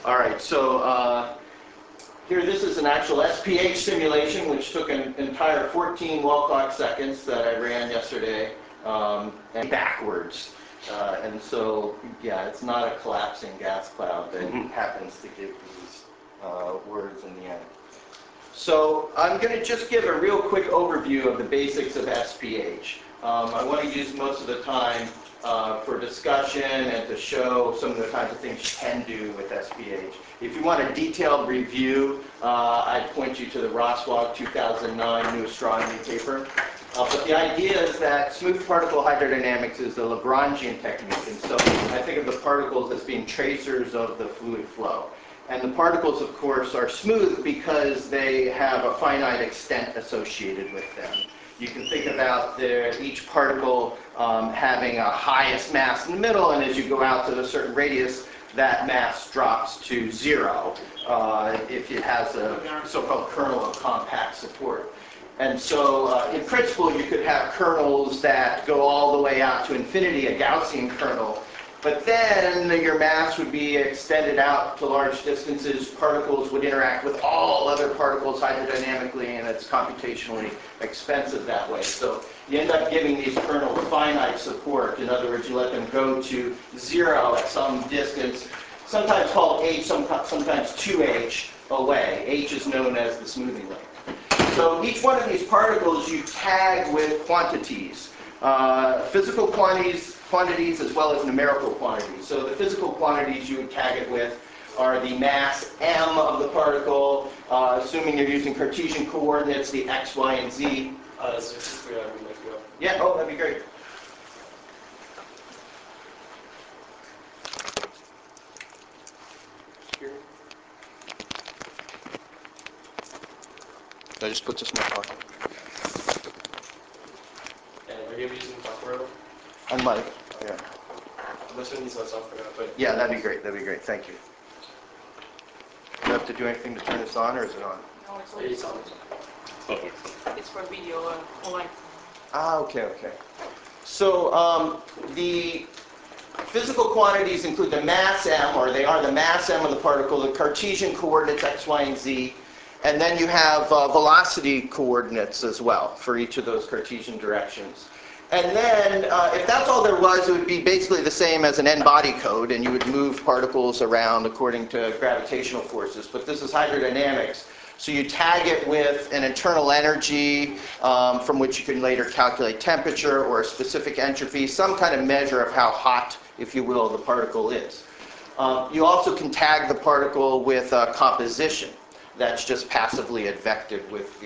All right, so here this is an actual SPH simulation which took an entire 14 wall clock seconds that I ran yesterday, and backwards. And so, yeah, it's not a collapsing gas cloud that happens to give these words in the end. So I'm going to just give a real quick overview of the basics of SPH. I want to use most of the time for discussion and to show some of the kinds of things you can do with SPH. If you want a detailed review, I'd point you to the Roswag 2009 New Astronomy paper. But the idea is that smooth particle hydrodynamics is a Lagrangian technique, and so I think of the particles as being tracers of the fluid flow. And the particles, of course, are smooth because they have a finite extent associated with them. You can think about each particle having a highest mass in the middle, and as you go out to a certain radius, that mass drops to zero if it has a so-called kernel of compact support. And so, in principle, you could have kernels that go all the way out to infinity, a Gaussian kernel. But then your mass would be extended out to large distances. Particles would interact with all other particles hydrodynamically, and it's computationally expensive that way. So you end up giving these kernels finite support. In other words, you let them go to zero at some distance, sometimes called h, sometimes 2h away. H is known as the smoothing length. So each one of these particles you tag with quantities, physical quantities as well as numerical quantities. So the physical quantities you would tag it with are the mass m of the particle, assuming you're using Cartesian coordinates, the x, y, and z. Yeah, oh, that'd be great. I just put this in my pocket. And are you using Buffalo? On my, yeah. I'm not sure these are software, but Yeah, that'd be great. That'd be great. Thank you. Do you have to do anything to turn this on, or is it on? No, it's on. It's for video online. Ah, okay, okay. So the physical quantities include the mass m, or they are the mass m of the particle, the Cartesian coordinates x, y, and z, and then you have velocity coordinates as well for each of those Cartesian directions. And then, if that's all there was, it would be basically the same as an n-body code, and you would move particles around according to gravitational forces. But this is hydrodynamics. So you tag it with an internal energy from which you can later calculate temperature or a specific entropy, some kind of measure of how hot, if you will, the particle is. You also can tag the particle with composition. That's just passively advected with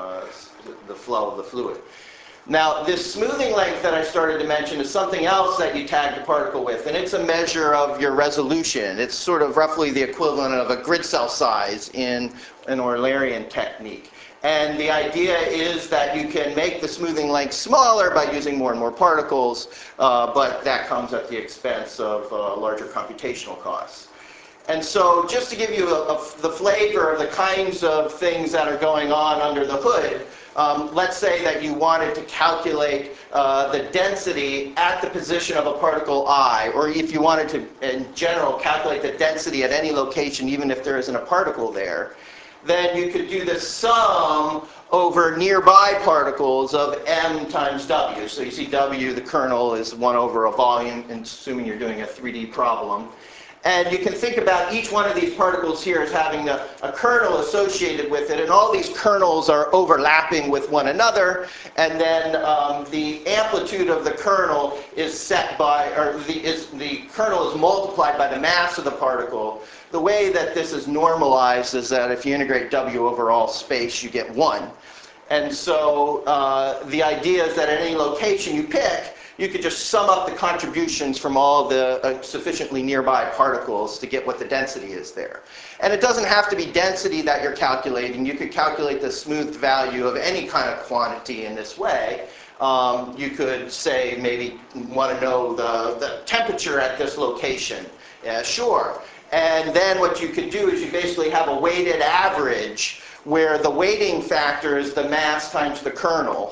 the flow of the fluid. Now, this smoothing length that I started to mention is something else that you tag the particle with, and it's a measure of your resolution. It's sort of roughly the equivalent of a grid cell size in an Eulerian technique. And the idea is that you can make the smoothing length smaller by using more and more particles, but that comes at the expense of larger computational costs. And so just to give you the flavor of the kinds of things that are going on under the hood, let's say that you wanted to calculate the density at the position of a particle I, or if you wanted to, in general, calculate the density at any location, even if there isn't a particle there, then you could do the sum over nearby particles of m times w. So you see w, the kernel, is 1 over a volume, assuming you're doing a 3D problem. And you can think about each one of these particles here as having a kernel associated with it, and all these kernels are overlapping with one another, and then the amplitude of the kernel is set by, or the kernel is multiplied by the mass of the particle. The way that this is normalized is that if you integrate w over all space, you get 1. And so the idea is that at any location you pick, you could just sum up the contributions from all the sufficiently nearby particles to get what the density is there. And it doesn't have to be density that you're calculating. You could calculate the smoothed value of any kind of quantity in this way. You could say maybe want to know the temperature at this location. Yeah, sure. And then what you could do is you basically have a weighted average where the weighting factor is the mass times the kernel.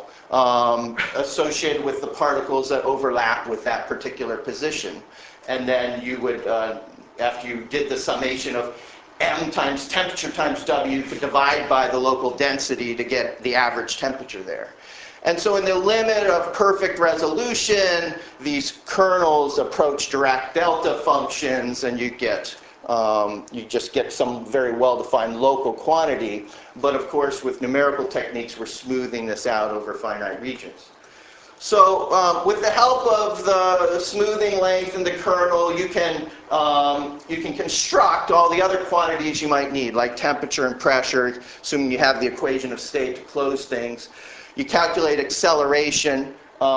Associated with the particles that overlap with that particular position. And then you would after you did the summation of m times temperature times w, you could divide by the local density to get the average temperature there. And so in the limit of perfect resolution, these kernels approach Dirac delta functions, and you just get some very well-defined local quantity. But of course, with numerical techniques, we're smoothing this out over finite regions. So with the help of the smoothing length and the kernel, you can construct all the other quantities you might need, like temperature and pressure, assuming you have the equation of state to close things. You calculate acceleration.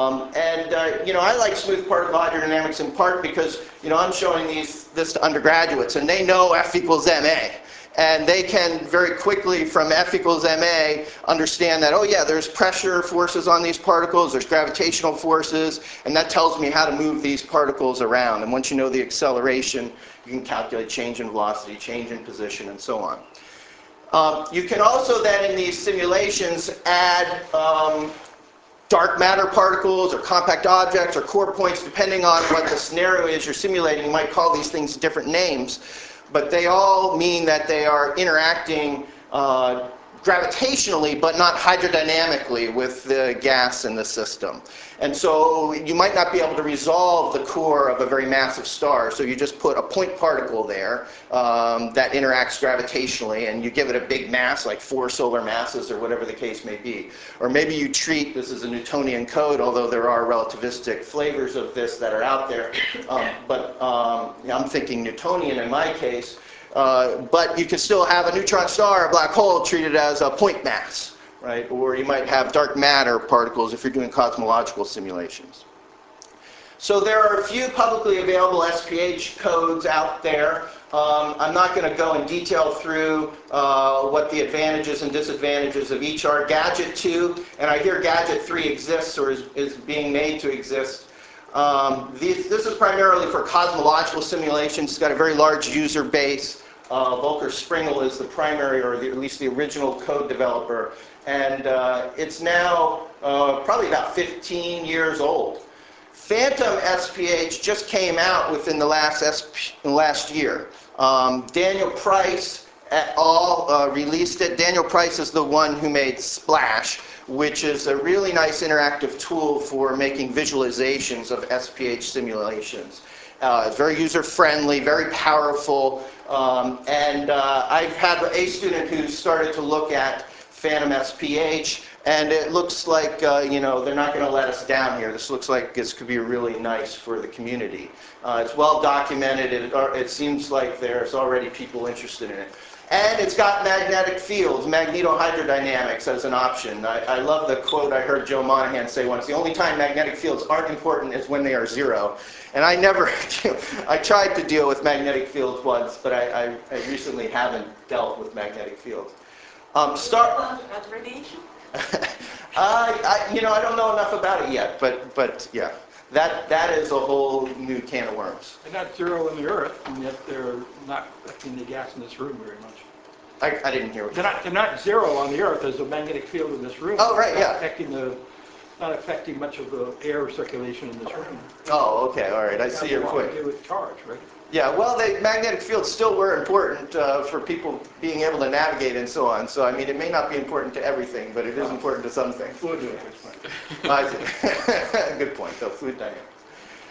I like smooth particle hydrodynamics in part because, I'm showing this to undergraduates, and they know F equals ma. And they can very quickly, from F equals ma, understand that, oh yeah, there's pressure forces on these particles, there's gravitational forces, and that tells me how to move these particles around. And once you know the acceleration, you can calculate change in velocity, change in position, and so on. You can also then, in these simulations, add dark matter particles or compact objects or core points, depending on what the scenario is you're simulating. You might call these things different names, but they all mean that they are interacting gravitationally, but not hydrodynamically with the gas in the system. And so you might not be able to resolve the core of a very massive star, so you just put a point particle there that interacts gravitationally, and you give it a big mass, like 4 solar masses or whatever the case may be. Or maybe you treat, this is a Newtonian code, although there are relativistic flavors of this that are out there, I'm thinking Newtonian in my case. But you can still have a neutron star, a black hole, treated as a point mass, right? Or you might have dark matter particles if you're doing cosmological simulations. So there are a few publicly available SPH codes out there. I'm not going to go in detail through what the advantages and disadvantages of each are. Gadget 2, and I hear Gadget 3 exists or is being made to exist. This is primarily for cosmological simulations. It's got a very large user base. Volker Springel is the primary, or at least the original code developer. And it's now probably about 15 years old. Phantom SPH just came out within the last year. Daniel Price et al. Released it. Daniel Price is the one who made Splash, which is a really nice interactive tool for making visualizations of SPH simulations. It's very user-friendly, very powerful, and I've had a student who started to look at Phantom SPH, and it looks like, they're not going to let us down here. This looks like this could be really nice for the community. It's well documented. It seems like there's already people interested in it. And it's got magnetic fields, magnetohydrodynamics as an option. I love the quote I heard Joe Monahan say once: the only time magnetic fields aren't important is when they are zero. And I tried to deal with magnetic fields once, but I recently haven't dealt with magnetic fields. Radiation? I don't know enough about it yet, but yeah. That is a whole new can of worms. They're not zero in the Earth, and yet they're not affecting the gas in this room very much. I didn't hear what you said. They're not zero on the Earth. There's a magnetic field in this room. Oh, right, yeah. Not affecting much of the air circulation in this room. Oh, okay, all right. I see your point. To do with charge, right? Yeah, well, the magnetic fields still were important for people being able to navigate and so on. So, I mean, it may not be important to everything, but it is important to some things. Fluid dynamics. Good point, though, fluid dynamics.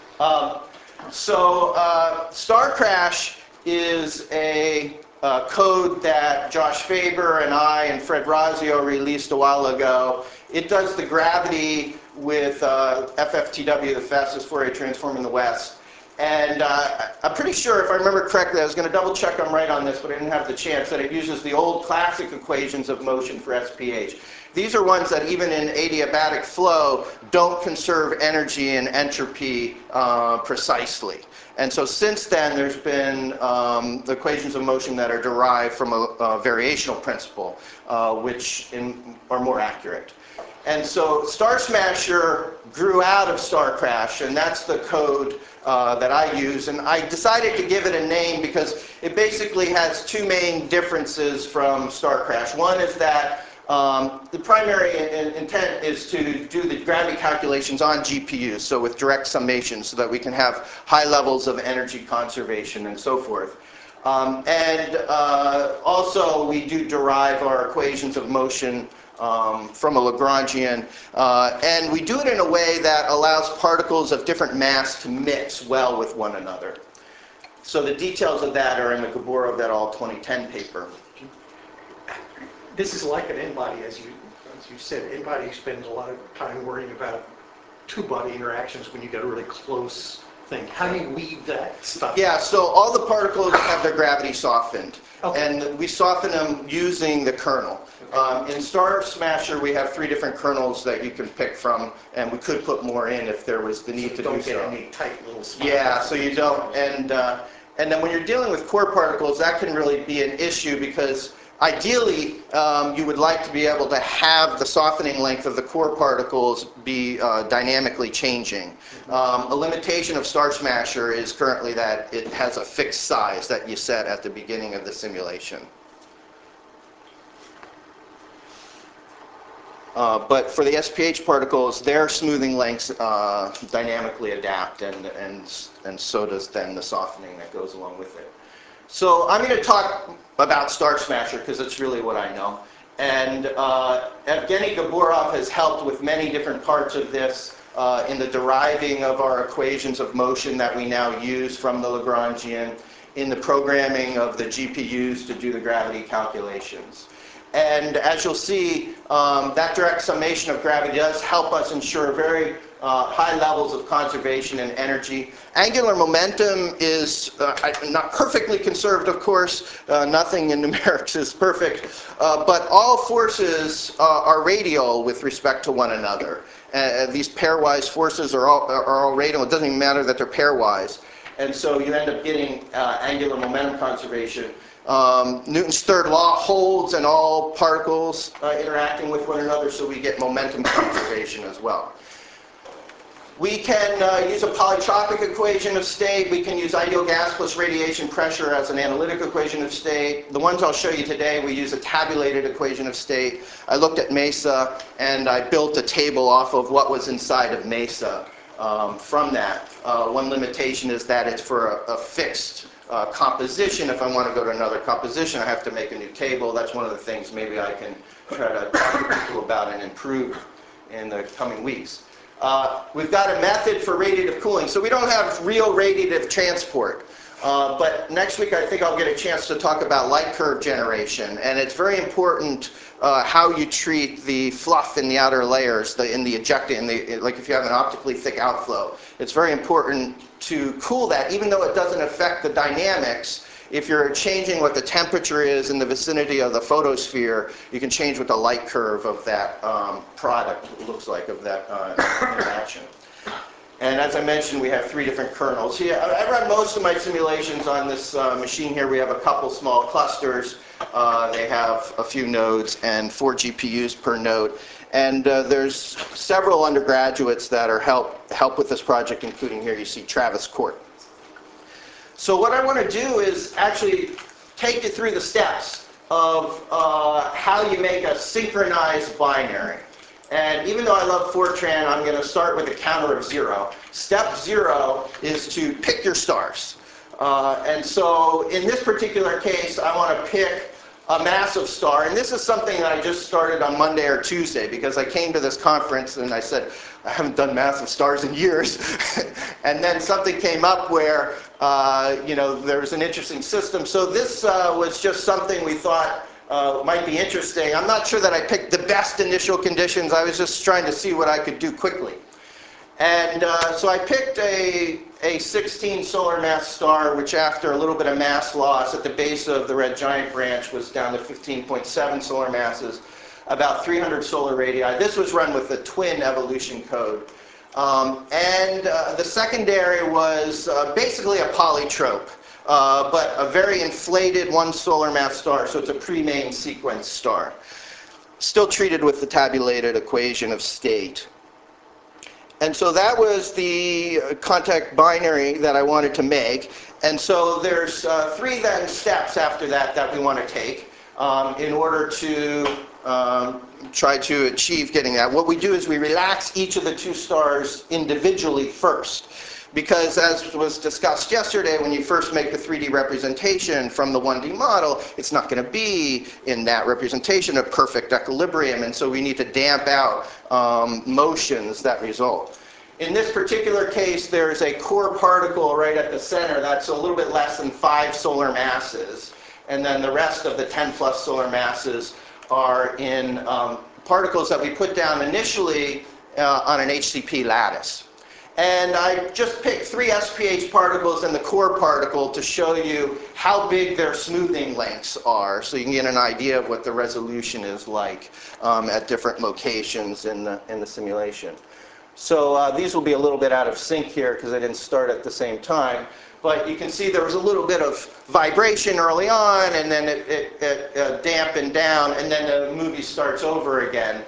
Star Crash is a code that Josh Faber and I and Fred Razio released a while ago. It does the gravity with FFTW, the fastest Fourier transform in the West. And I'm pretty sure, if I remember correctly, I was going to double check I'm right on this, but I didn't have the chance, that it uses the old classic equations of motion for SPH. These are ones that even in adiabatic flow don't conserve energy and entropy precisely. And so since then, there's been the equations of motion that are derived from a variational principle, which are more accurate. And so Star Smasher grew out of Star Crash, and that's the code that I use. And I decided to give it a name because it basically has two main differences from Star Crash. One is that The primary intent is to do the gravity calculations on GPUs, so with direct summation, so that we can have high levels of energy conservation and so forth. Also, we do derive our equations of motion from a Lagrangian, and we do it in a way that allows particles of different mass to mix well with one another. So the details of that are in the Gaborov et al. 2010 paper. This is like an n-body, as you said. N-body spends a lot of time worrying about two-body interactions when you get a really close thing. How do you weave that stuff? Yeah, so all the particles have their gravity softened, Okay. and we soften them using the kernel. In Star Smasher, we have 3 different kernels that you can pick from, and we could put more in if there was the need to do so. Don't get any tight little spots. Yeah, so you don't, and then when you're dealing with core particles, that can really be an issue because ideally, you would like to be able to have the softening length of the core particles be dynamically changing. A limitation of Star Smasher is currently that it has a fixed size that you set at the beginning of the simulation. But for the SPH particles, their smoothing lengths dynamically adapt, and so does then the softening that goes along with it. So I'm going to talk about Star Smasher because it's really what I know. And Evgeny Gaborov has helped with many different parts of this in the deriving of our equations of motion that we now use from the Lagrangian, in the programming of the GPUs to do the gravity calculations. And as you'll see, that direct summation of gravity does help us ensure very high levels of conservation and energy. Angular momentum is not perfectly conserved, of course. Nothing in numerics is perfect. But all forces are radial with respect to one another. These pairwise forces are all radial. It doesn't even matter that they're pairwise. And so you end up getting angular momentum conservation. Newton's third law holds in all particles interacting with one another, so we get momentum conservation as well. We can use a polytropic equation of state. We can use ideal gas plus radiation pressure as an analytic equation of state. The ones I'll show you today, we use a tabulated equation of state. I looked at MESA, and I built a table off of what was inside of MESA from that. One limitation is that it's for a fixed composition. If I want to go to another composition, I have to make a new table. That's one of the things maybe I can try to talk to people about and improve in the coming weeks. We've got a method for radiative cooling. So we don't have real radiative transport. But next week, I think I'll get a chance to talk about light curve generation. And it's very important how you treat the fluff in the outer layers, in the ejecta, like if you have an optically thick outflow. It's very important to cool that, even though it doesn't affect the dynamics. If you're changing what the temperature is in the vicinity of the photosphere, you can change what the light curve of that product looks like, of that interaction. And as I mentioned, we have 3 different kernels. Here, I run most of my simulations on this machine here. We have a couple small clusters. They have a few nodes and 4 GPUs per node. And there's several undergraduates that are help with this project, including here you see Travis Court. So what I want to do is actually take you through the steps of how you make a synchronized binary. And even though I love Fortran, I'm going to start with a counter of 0. Step 0 is to pick your stars. And so in this particular case, I want to pick a massive star. And this is something that I just started on Monday or Tuesday, because I came to this conference and I said, I haven't done massive stars in years. And then something came up where there was an interesting system. So this was just something we thought might be interesting. I'm not sure that I picked the best initial conditions. I was just trying to see what I could do quickly. And so I picked a 16 solar mass star, which after a little bit of mass loss at the base of the red giant branch was down to 15.7 solar masses, about 300 solar radii. This was run with the twin evolution code. The secondary was basically a polytrope, but a very inflated 1 solar mass star, so it's a pre-main sequence star. Still treated with the tabulated equation of state. And so that was the contact binary that I wanted to make. And so there's 3 then steps after that that we want to take. in order to try to achieve getting that. What we do is we relax each of the two stars individually first. Because as was discussed yesterday, when you first make the 3D representation from the 1D model, it's not going to be in that representation a perfect equilibrium, and so we need to damp out motions that result. In this particular case, there's a core particle right at the center that's a little bit less than 5 solar masses, and then the rest of the 10 plus solar masses are in particles that we put down initially on an HCP lattice. And I just picked 3 SPH particles and the core particle to show you how big their smoothing lengths are, so you can get an idea of what the resolution is like at different locations in the simulation. So these will be a little bit out of sync here because I didn't start at the same time. But you can see there was a little bit of vibration early on, and then it dampened down, and then the movie starts over again.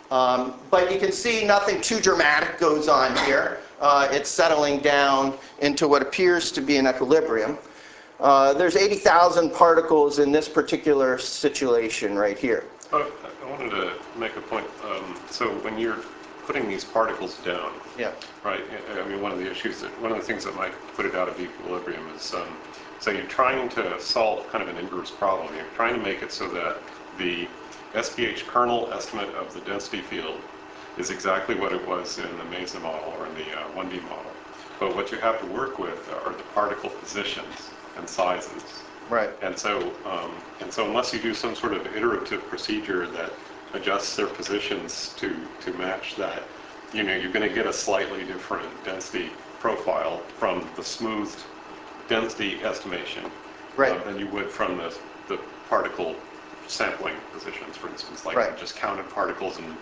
But you can see nothing too dramatic goes on here. It's settling down into what appears to be an equilibrium. There's 80,000 particles in this particular situation right here. I wanted to make a point. So when you're putting these particles down, Yeah. right? I mean, one of the things that might put it out of equilibrium is, so you're trying to solve kind of an inverse problem. You're trying to make it so that the SPH kernel estimate of the density field is exactly what it was in the Mesa model or in the 1D model. But what you have to work with are the particle positions and sizes. Right. And so unless you do some sort of iterative procedure that adjusts their positions to match that, you're going to get a slightly different density profile from the smoothed density estimation than you would from the particle sampling positions, for instance, like just counted particles and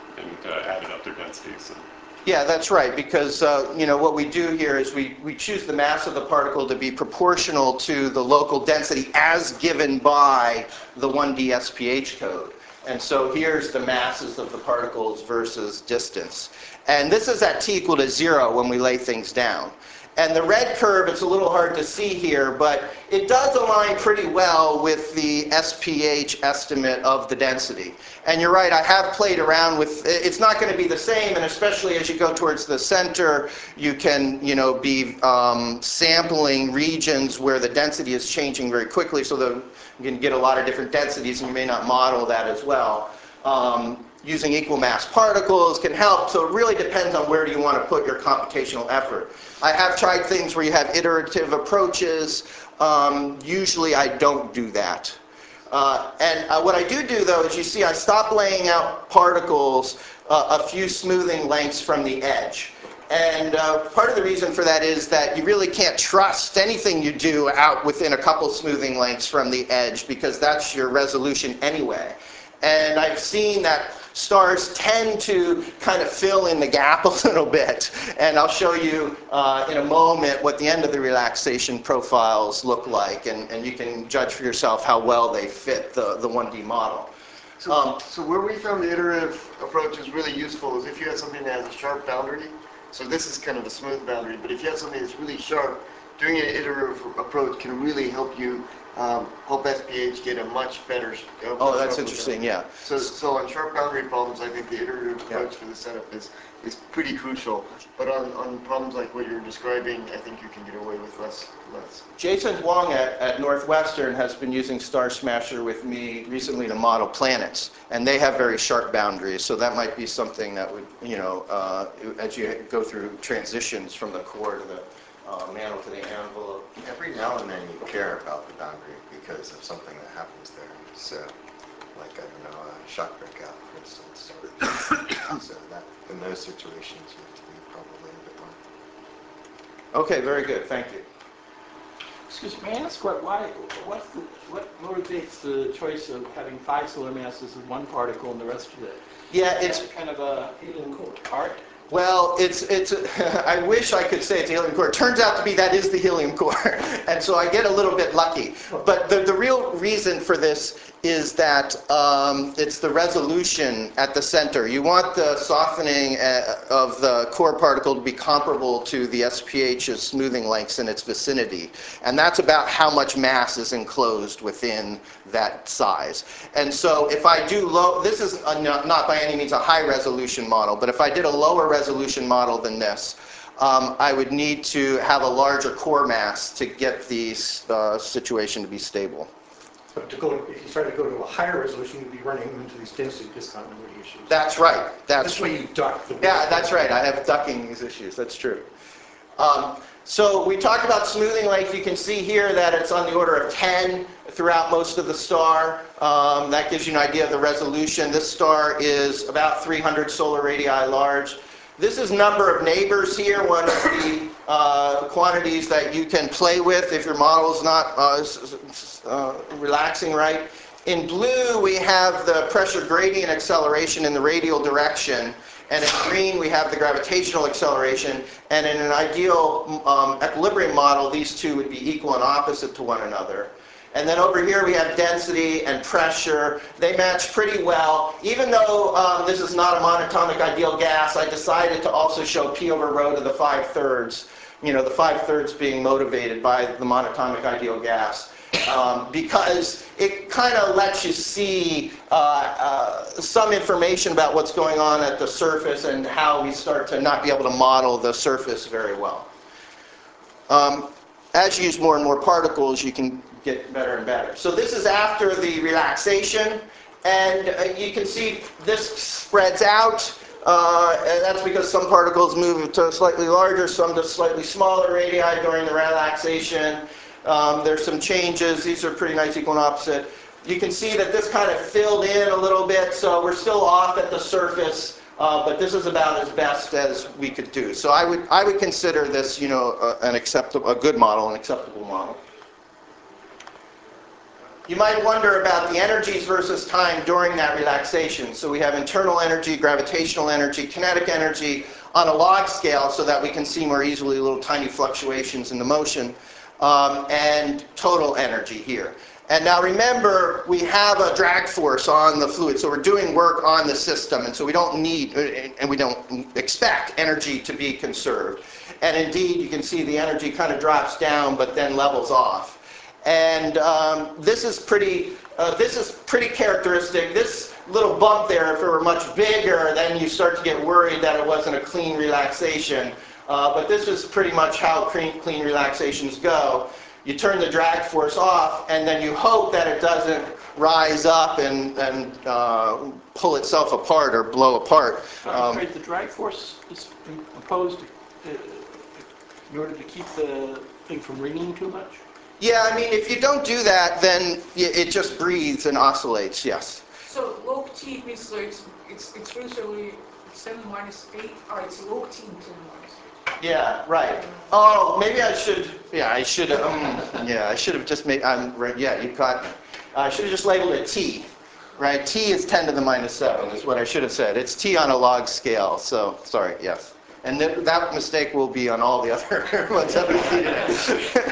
added up their densities. Yeah, that's right, because what we do here is we choose the mass of the particle to be proportional to the local density as given by the 1D SPH code. And so here's the masses of the particles versus distance. And this is at t equal to 0 when we lay things down. And the red curve, it's a little hard to see here, but it does align pretty well with the SPH estimate of the density. And you're right, I have played around with, it's not going to be the same, and especially as you go towards the center, you can, be sampling regions where the density is changing very quickly, so that you can get a lot of different densities, and you may not model that as well. Using equal mass particles can help, so it really depends on where do you want to put your computational effort. I have tried things where you have iterative approaches. Usually I don't do that. And what I do though is you see I stop laying out particles a few smoothing lengths from the edge. And part of the reason for that is that you really can't trust anything you do out within a couple smoothing lengths from the edge, because that's your resolution anyway. And I've seen that stars tend to kind of fill in the gap a little bit. And I'll show you in a moment what the end of the relaxation profiles look like. And you can judge for yourself how well they fit the 1D model. So where we found the iterative approach is really useful is if you have something that has a sharp boundary. So this is kind of a smooth boundary. But if you have something that's really sharp, doing an iterative approach can really help you help SPH get a much better. Oh, that's interesting. Yeah. So on sharp boundary problems, I think the iterative approach for the setup is pretty crucial. But on problems like what you're describing, I think you can get away with less. Jason Huang at Northwestern has been using Star Smasher with me recently to model planets, and they have very sharp boundaries. So that might be something that would, as you go through transitions from the core to the mantle to the envelope. Every now and then you care about the boundary because of something that happens there. So, like, I don't know, a shock breakout, for instance. So that in those situations you have to be probably a bit more. Okay, very good. Thank you. Excuse me, may I ask what motivates the choice of having 5 solar masses in one particle and the rest of it? Yeah, it's kind of a hidden art. Well, I wish I could say it's a helium core. It turns out to be that is the helium core. And so I get a little bit lucky. But the real reason for this is that it's the resolution at the center. You want the softening of the core particle to be comparable to the SPH's smoothing lengths in its vicinity. And that's about how much mass is enclosed within that size. And so if I do this is not by any means a high resolution model, but if I did a lower resolution model than this, I would need to have a larger core mass to get the situation to be stable. But if you started to go to a higher resolution, you'd be running into these density discontinuity issues. That's right. That's why you duck the... Yeah, that's right. I have ducking these issues. That's true. So we talked about smoothing length. You can see here that it's on the order of 10 throughout most of the star. That gives you an idea of the resolution. This star is about 300 solar radii large. This is number of neighbors here, one of the quantities that you can play with if your model is not relaxing right. In blue, we have the pressure gradient acceleration in the radial direction. And in green, we have the gravitational acceleration. And in an ideal equilibrium model, these two would be equal and opposite to one another. And then over here, we have density and pressure. They match pretty well. Even though this is not a monatomic ideal gas, I decided to also show P over rho to the 5/3. You know, the 5/3 being motivated by the monatomic ideal gas. Because it kind of lets you see some information about what's going on at the surface and how we start to not be able to model the surface very well. As you use more and more particles, you can get better and better. So this is after the relaxation, and you can see this spreads out. And that's because some particles move to slightly larger, some to slightly smaller radii during the relaxation. There's some changes. These are pretty nice equal and opposite. You can see that this kind of filled in a little bit, so we're still off at the surface, but this is about as best as we could do. So I would consider this, you know, a good model, an acceptable model. You might wonder about the energies versus time during that relaxation. So we have internal energy, gravitational energy, kinetic energy on a log scale so that we can see more easily little tiny fluctuations in the motion. And total energy here. And now remember, we have a drag force on the fluid, so we're doing work on the system, and so we don't need, and we don't expect energy to be conserved. And indeed, you can see the energy kind of drops down, but then levels off. And this is pretty characteristic. This little bump there, if it were much bigger, then you start to get worried that it wasn't a clean relaxation. But this is pretty much how clean relaxations go. You turn the drag force off, and then you hope that it doesn't rise up and pull itself apart or blow apart. Right, the drag force is imposed in order to keep the thing from ringing too much? Yeah, I mean, if you don't do that, then it just breathes and oscillates, yes. So log T means it's exclusively 7 minus 8, or it's log T 10 minus 8. Yeah, right. Oh, maybe I should. Yeah, I should. Yeah, I should have just made. Yeah, you caught me. I should have just labeled it T, right? T is 10 to the minus 7 is what I should have said. It's T on a log scale. So sorry. Yes, and that mistake will be on all the other ones that we see today.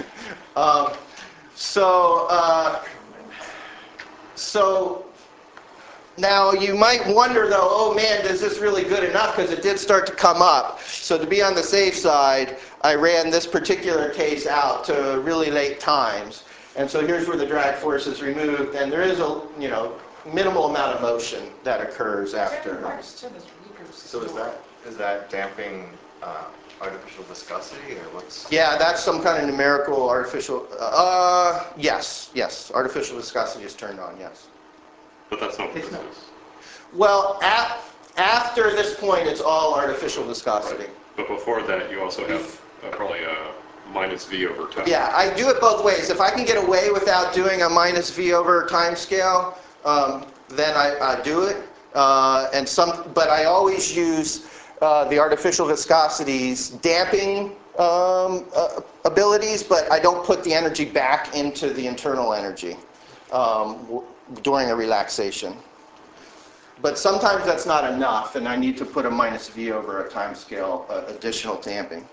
So now you might wonder though, oh man, is this really good enough? Because it did start to come up. So to be on the safe side, I ran this particular case out to really late times. And so here's where the drag force is removed, and there is a minimal amount of motion that occurs after. 7 minus 10 is weaker. So is that damping artificial viscosity, or what's? Yeah, that's some kind of numerical artificial. Yes. Artificial viscosity is turned on. Yes. But that's not what this is. Well, after this point, it's all artificial viscosity. But before that, you also have probably a minus V over time. Yeah, I do it both ways. If I can get away without doing a minus V over time scale, then I do it. But I always use the artificial viscosity's damping abilities, but I don't put the energy back into the internal energy during a relaxation. But sometimes that's not enough, and I need to put a minus v over a time scale additional damping.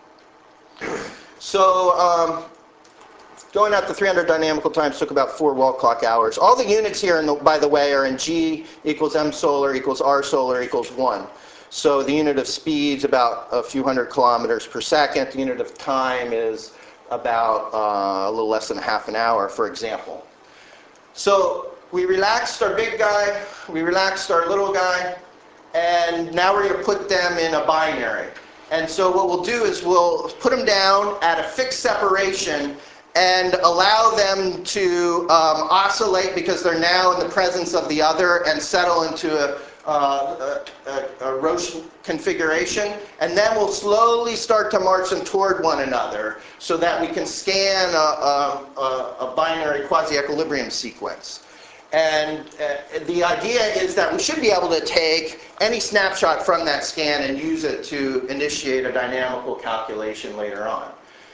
So going out to 300 dynamical times took about 4 wall clock hours. All the units here, by the way, are in G equals M solar equals R solar equals 1. So the unit of speed's about a few hundred kilometers per second. The unit of time is about a little less than half an hour, for example. So we relaxed our big guy, we relaxed our little guy, and now we're going to put them in a binary. And so what we'll do is we'll put them down at a fixed separation and allow them to oscillate because they're now in the presence of the other and settle into a Roche configuration. And then we'll slowly start to march them toward one another so that we can scan a binary quasi-equilibrium sequence. And the idea is that we should be able to take any snapshot from that scan and use it to initiate a dynamical calculation later on.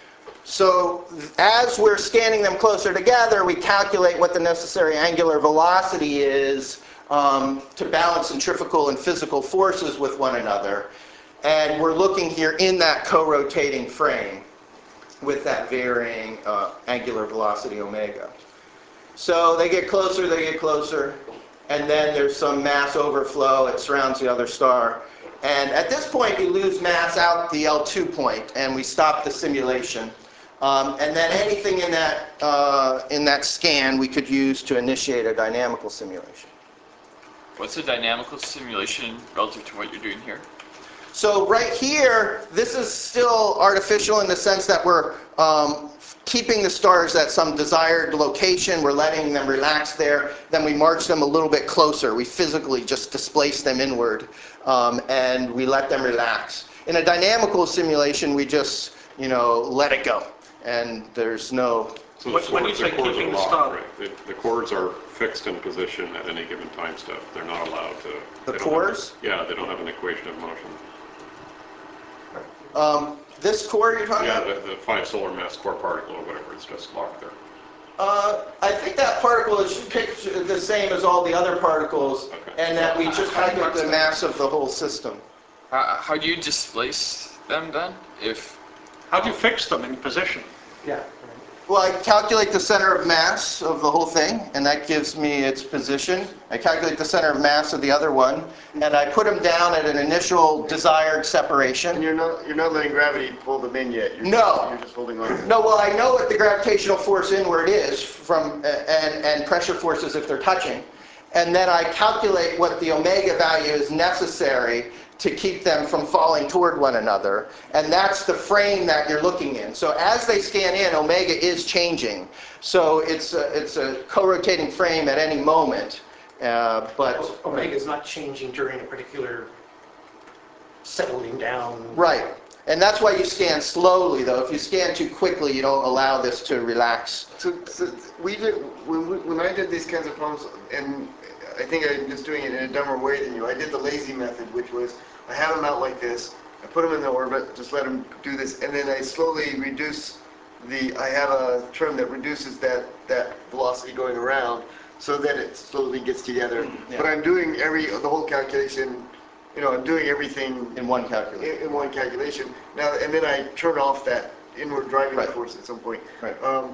So as we're scanning them closer together, we calculate what the necessary angular velocity is to balance centrifugal and physical forces with one another. And we're looking here in that co-rotating frame with that varying angular velocity omega. So they get closer, and then there's some mass overflow. It surrounds the other star. And at this point, we lose mass out the L2 point, and we stop the simulation. And then anything in that scan we could use to initiate a dynamical simulation. What's a dynamical simulation relative to what you're doing here? So right here, this is still artificial in the sense that we're keeping the stars at some desired location. We're letting them relax there. Then we march them a little bit closer. We physically just displace them inward, and we let them relax. In a dynamical simulation, we just, let it go. And there's no... So When you say cores keeping are the locked, star- right? The cores are fixed in position at any given time step. They're not allowed to... The they don't cores? Yeah, they don't have an equation of motion. This core you're talking Yeah, about? the 5 solar mass core particle or whatever is just locked there. I think that particle is picked the same as all the other particles, Okay. and that we just calculate the mass of the whole system. How do you displace them then? How do you fix them in position? Yeah. Well, I calculate the center of mass of the whole thing, and that gives me its position. I calculate the center of mass of the other one, and I put them down at an initial desired And separation. you're not letting gravity pull them in yet. No. You're just holding on to them. No, well, I know what the gravitational force inward is from, and pressure forces if they're touching. And then I calculate what the omega value is necessary to keep them from falling toward one another. And that's the frame that you're looking in. So as they scan in, omega is changing. So it's a co-rotating frame at any moment. But Omega is not changing during a particular settling down. right. And that's why you scan slowly, though. If you scan too quickly, you don't allow this to relax. So we did, when I did these kinds of problems, and I think I'm just doing it in a dumber way than you, I did the lazy method, which was I have them out like this, I put them in the orbit, just let them do this, and then I slowly reduce I have a term that reduces that velocity going around so that it slowly gets together. Yeah. But I'm doing the whole calculation, I'm doing everything In one calculation. in one calculation. Now, and then I turn off that inward driving Right. force at some point. Right.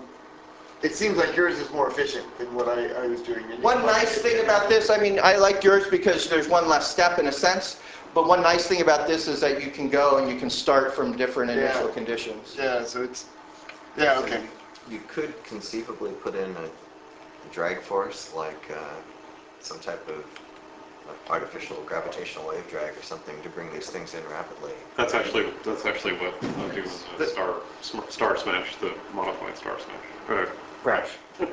It seems like yours is more efficient than what I was doing. One nice thing about this, I like yours because there's one less step in a sense, but one nice thing about this is that you can go and you can start from different initial conditions. Yeah, so it's, yeah, okay. You could conceivably put in a drag force, like some type of artificial gravitational wave drag or something to bring these things in rapidly. That's actually what I'll do with the Star Smash, the modified Star Smash. Right.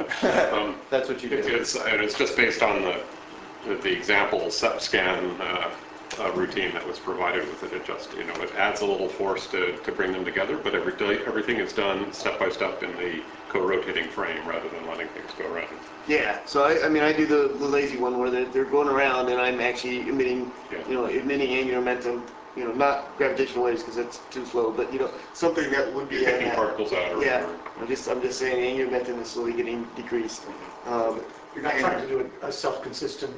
That's what you do. It's just based on the example scan routine that was provided with it. It just, it adds a little force to bring them together, but everything is done step by step in the co-rotating frame rather than letting things go around. Yeah, so I do the lazy one where they're going around and I'm actually emitting, emitting angular momentum, not gravitational waves because that's too slow, but something that would be You're kicking particles out. Yeah, I'm just saying angular momentum is slowly getting decreased. You're not trying to do a self-consistent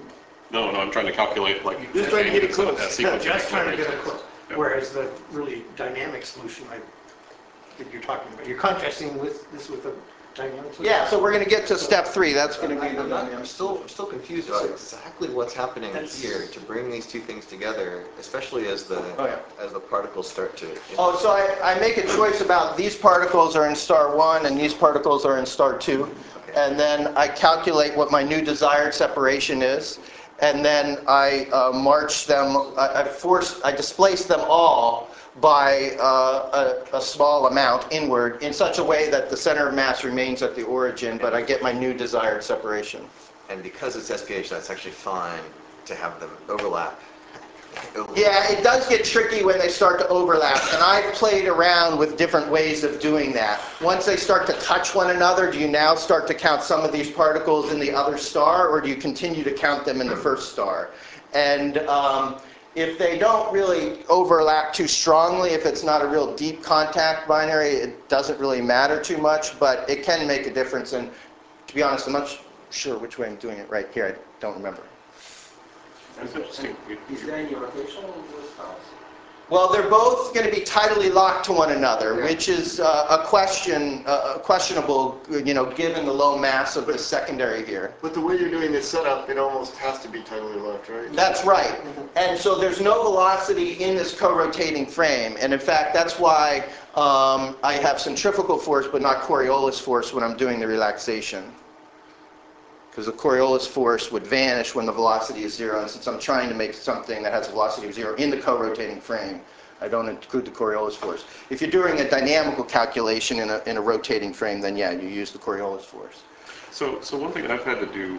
No, I'm trying to calculate like. Just trying to get it angles of close. a sequence of Just trying to get it accelerations. close. Yeah. Whereas the really dynamic solution that you're talking about, you're contrasting with this with a dynamic solution? Yeah, so we're going to get to step 3. That's going to be the I'm still confused about exactly what's happening That's- here to bring these two things together, especially as the Oh, yeah. as the particles start to. Oh, so I make a choice about these particles are in star 1 and these particles are in star 2. And then I calculate what my new desired separation is. And then I march them, I displace them all by a small amount inward in such a way that the center of mass remains at the origin, but I get my new desired separation. And because it's SPH, that's actually fine to have them overlap. Yeah, it does get tricky when they start to overlap, and I've played around with different ways of doing that. Once they start to touch one another, do you now start to count some of these particles in the other star, or do you continue to count them in the first star? And if they don't really overlap too strongly, if it's not a real deep contact binary, it doesn't really matter too much, but it can make a difference. And to be honest, I'm not sure which way I'm doing it right here. I don't remember. That's interesting. Is there any rotation in those stars? Well, they're both going to be tidally locked to one another, which is a questionable, given the low mass of the secondary here. But the way you're doing this setup, it almost has to be tidally locked, right? That's right. And so there's no velocity in this co-rotating frame. And in fact, that's why I have centrifugal force but not Coriolis force when I'm doing the relaxation. Because the Coriolis force would vanish when the velocity is 0. And since I'm trying to make something that has a velocity of 0 in the co-rotating frame, I don't include the Coriolis force. If you're doing a dynamical calculation in a rotating frame, then yeah, you use the Coriolis force. So one thing I've had to do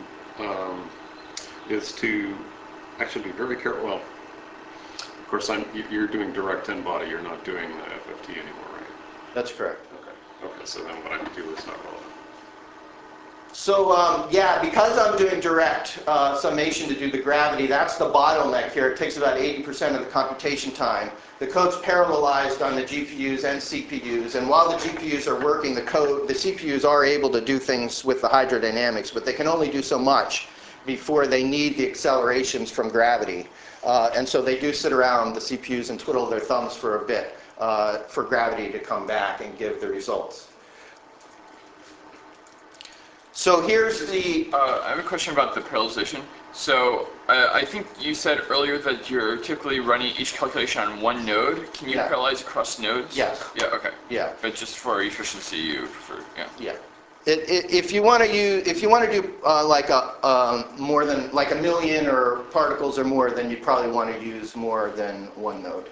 is to actually be very careful. Well, of course, you're doing direct n-body. You're not doing the FFT anymore, right? That's correct. Okay, so then what I do is not relevant. So yeah, because I'm doing direct summation to do the gravity, that's the bottleneck here. It takes about 80% of the computation time. The code's parallelized on the GPUs and CPUs, and while the GPUs are working the code, the CPUs are able to do things with the hydrodynamics, but they can only do so much before they need the accelerations from gravity. And so they do sit around, the CPUs, and twiddle their thumbs for a bit for gravity to come back and give the results. So here's the... I have a question about the parallelization. So I think you said earlier that you're typically running each calculation on one node. Can you parallelize across nodes? Yes. Yeah, okay. Yeah. But just for efficiency, you prefer, yeah. Yeah. If you want to do like more than like 1 million or particles or more, then you probably want to use more than one node.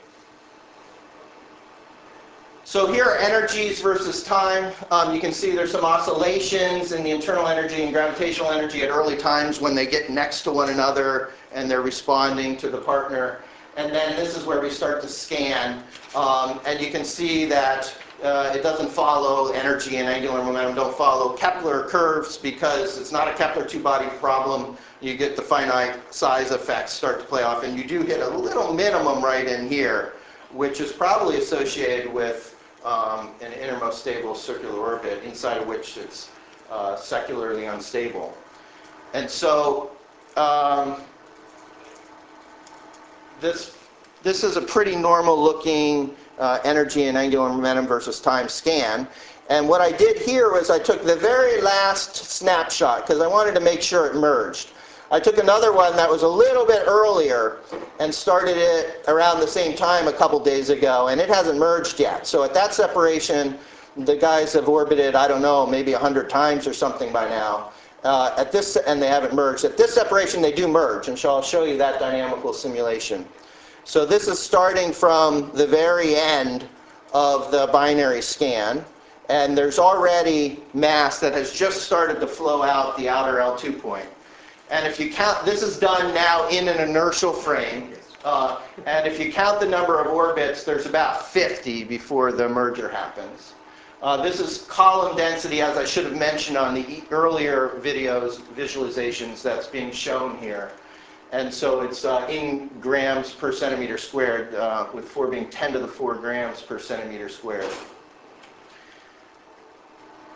So here are energies versus time. You can see there's some oscillations in the internal energy and gravitational energy at early times when they get next to one another and they're responding to the partner. And then this is where we start to scan. And you can see that it doesn't follow energy and angular momentum, don't follow Kepler curves because it's not a Kepler two-body problem. You get the finite size effects start to play off, and you do hit a little minimum right in here, which is probably associated with an innermost stable circular orbit, inside of which it's secularly unstable. And so this is a pretty normal looking energy and angular momentum versus time scan. And what I did here was I took the very last snapshot because I wanted to make sure it merged. I took another one that was a little bit earlier and started it around the same time a couple days ago, and it hasn't merged yet. So at that separation, the guys have orbited, I don't know, maybe 100 times or something by now. And they haven't merged. At this separation, they do merge, and so I'll show you that dynamical simulation. So this is starting from the very end of the binary scan, and there's already mass that has just started to flow out the outer L2 point. And if you count, this is done now in an inertial frame, and if you count the number of orbits, there's about 50 before the merger happens. This is column density, as I should have mentioned on the earlier videos, visualizations that's being shown here. And so it's in grams per centimeter squared, with 4 being 10 to the 4 grams per centimeter squared.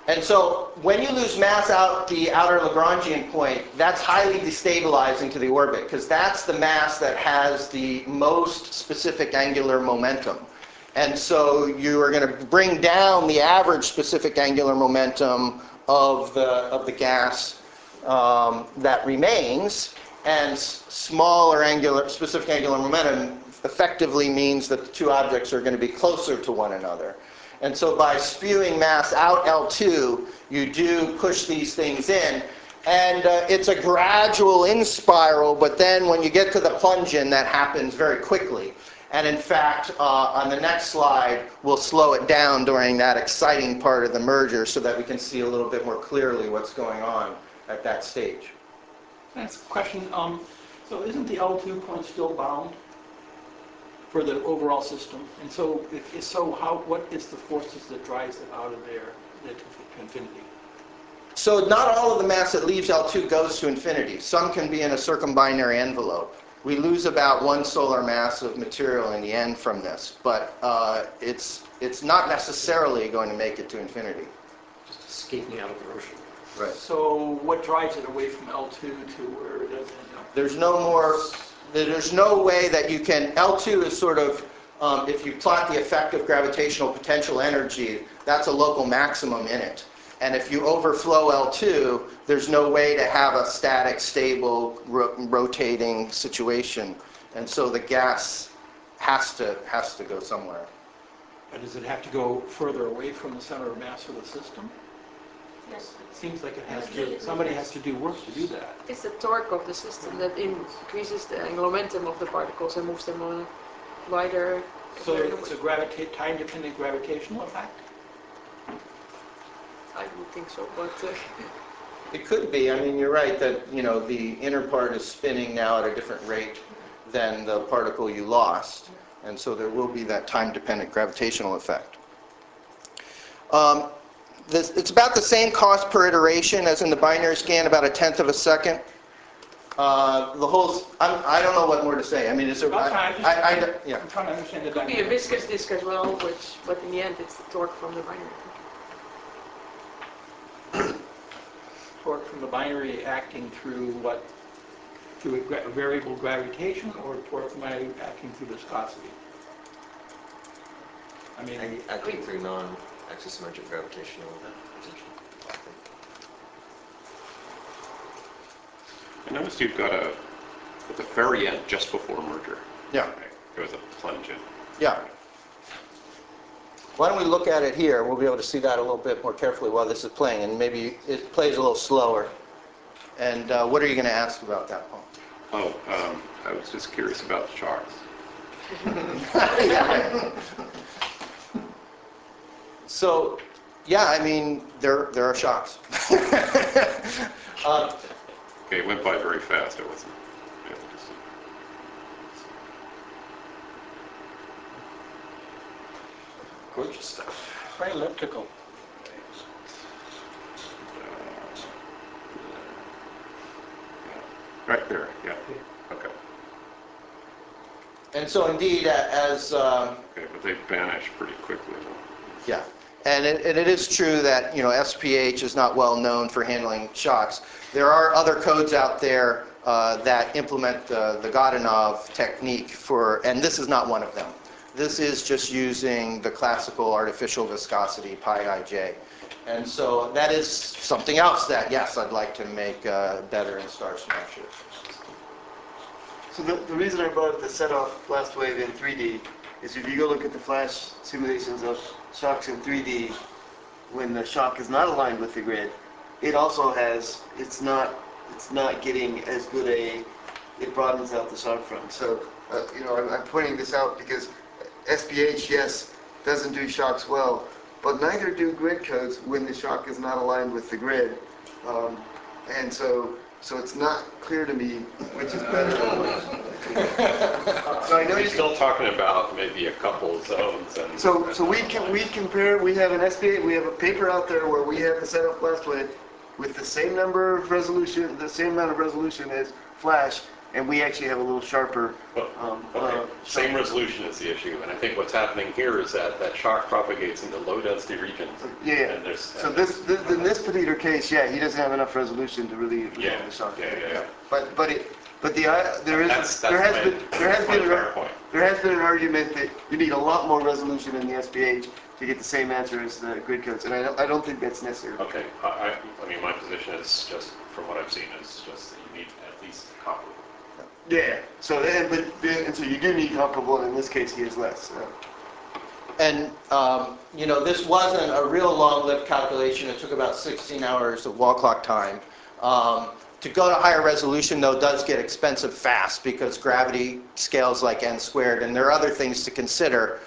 And so when you lose mass out the outer Lagrangian point, that's highly destabilizing to the orbit, because that's the mass that has the most specific angular momentum. And so you are going to bring down the average specific angular momentum of the gas that remains, and smaller specific angular momentum effectively means that the two objects are going to be closer to one another. And so by spewing mass out L2, you do push these things in. And it's a gradual in spiral, but then when you get to the plunge-in, that happens very quickly. And in fact, on the next slide, we'll slow it down during that exciting part of the merger so that we can see a little bit more clearly what's going on at that stage. That's a question. So isn't the L2 point still bound for the overall system? And so, what is the forces that drives it out of there to infinity? So not all of the mass that leaves L2 goes to infinity. Some can be in a circumbinary envelope. We lose about 1 solar mass of material in the end from this, but it's not necessarily going to make it to infinity. Just escaping out of the ocean. Right. So what drives it away from L2 to where it doesn't end up? There's no way that you can. L2 is sort of, if you plot the effective gravitational potential energy, that's a local maximum in it. And if you overflow L2, there's no way to have a static, stable, rotating situation. And so the gas has to go somewhere. But does it have to go further away from the center of mass of the system? Yes. It seems like it has to. Somebody has to do work to do that. It's the torque of the system that increases the angular momentum of the particles and moves them on a wider. So it's a time-dependent gravitational effect? I would think so, but It could be. I mean, you're right that the inner part is spinning now at a different rate than the particle you lost, and so there will be that time-dependent gravitational effect. It's about the same cost per iteration as in the binary scan, about 1/10 of a second. I don't know what more to say. I mean, it's a. Yeah. I'm trying to understand the it could be a dynamics. viscous disk as well, but in the end it's the torque from the binary. Torque from the binary acting through what? Through a variable gravitation, or torque from binary acting through viscosity? I mean, Acting through non-axisymmetric gravitational potential. I noticed you've got at the very end, just before merger. Yeah. There was a plunge in. Yeah. Why don't we look at it here? We'll be able to see that a little bit more carefully while this is playing, and maybe it plays a little slower. And what are you going to ask about that, Paul? Oh, I was just curious about the shocks. So, yeah, I mean, there are shocks. Okay, it went by very fast. I wasn't able to see. Gorgeous stuff. quite elliptical. Right there, yeah. Okay. And so indeed, as Okay, but they vanish pretty quickly though. yeah, and it is true that SPH is not well known for handling shocks. There are other codes out there that implement the Godunov technique and this is not one of them. This is just using the classical artificial viscosity pi ij. And so that is something else that, yes, I'd like to make better in Star Smasher. So the reason I brought up the set-off blast wave in 3D is if you go look at the flash simulations of shocks in 3D, when the shock is not aligned with the grid, it also has, it's not getting as good it broadens out the shock front. So, I'm pointing this out because SPH, yes, doesn't do shocks well, but neither do grid codes when the shock is not aligned with the grid. And so it's not clear to me which is better than which. So I know You're still talking about maybe a couple zones and. So we compare. We have an SPA. We have a paper out there where we have the set-off blast wave with the same number of resolution, the same amount of resolution as flash, and we actually have a little sharper. Okay, same resolution is the issue, and I think what's happening here is that that shock propagates into low-density regions. Yeah. And there's, So in this particular case, yeah, he doesn't have enough resolution to really resolve the shock. yeah. But there That's has my fair point. been an argument that you need a lot more resolution in the SPH to get the same answer as the grid codes, and I don't think that's necessary. Okay, I mean, my position is just, from what I've seen, is just that you need at least comparable. Yeah. So and so you do need comparable, and in this case, he has less. And, this wasn't a real long-lived calculation. It took about 16 hours of wall clock time. To go to higher resolution, though, does get expensive fast because gravity scales like n squared, and there are other things to consider.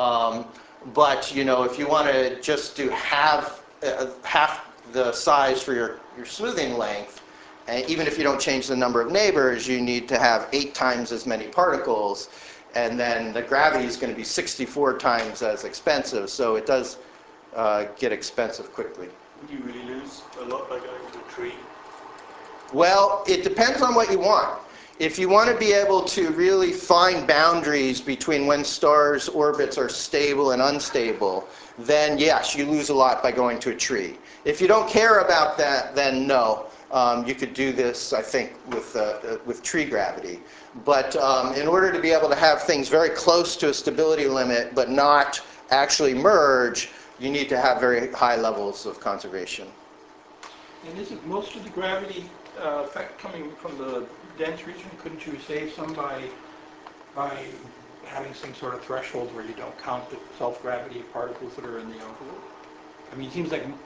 But, if you want to just do half the size for your smoothing length, and even if you don't change the number of neighbors, you need to have 8 times as many particles, and then the gravity is going to be 64 times as expensive, so it does get expensive quickly. Would you really lose a lot by going to a tree? Well, it depends on what you want. If you want to be able to really find boundaries between when stars' orbits are stable and unstable, then yes, you lose a lot by going to a tree. If you don't care about that, then no. You could do this, I think, with tree gravity. But in order to be able to have things very close to a stability limit but not actually merge, you need to have very high levels of conservation. And isn't most of the gravity effect coming from the dense region? Couldn't you save some by having some sort of threshold where you don't count the self-gravity of particles that are in the envelope? I mean, it seems like...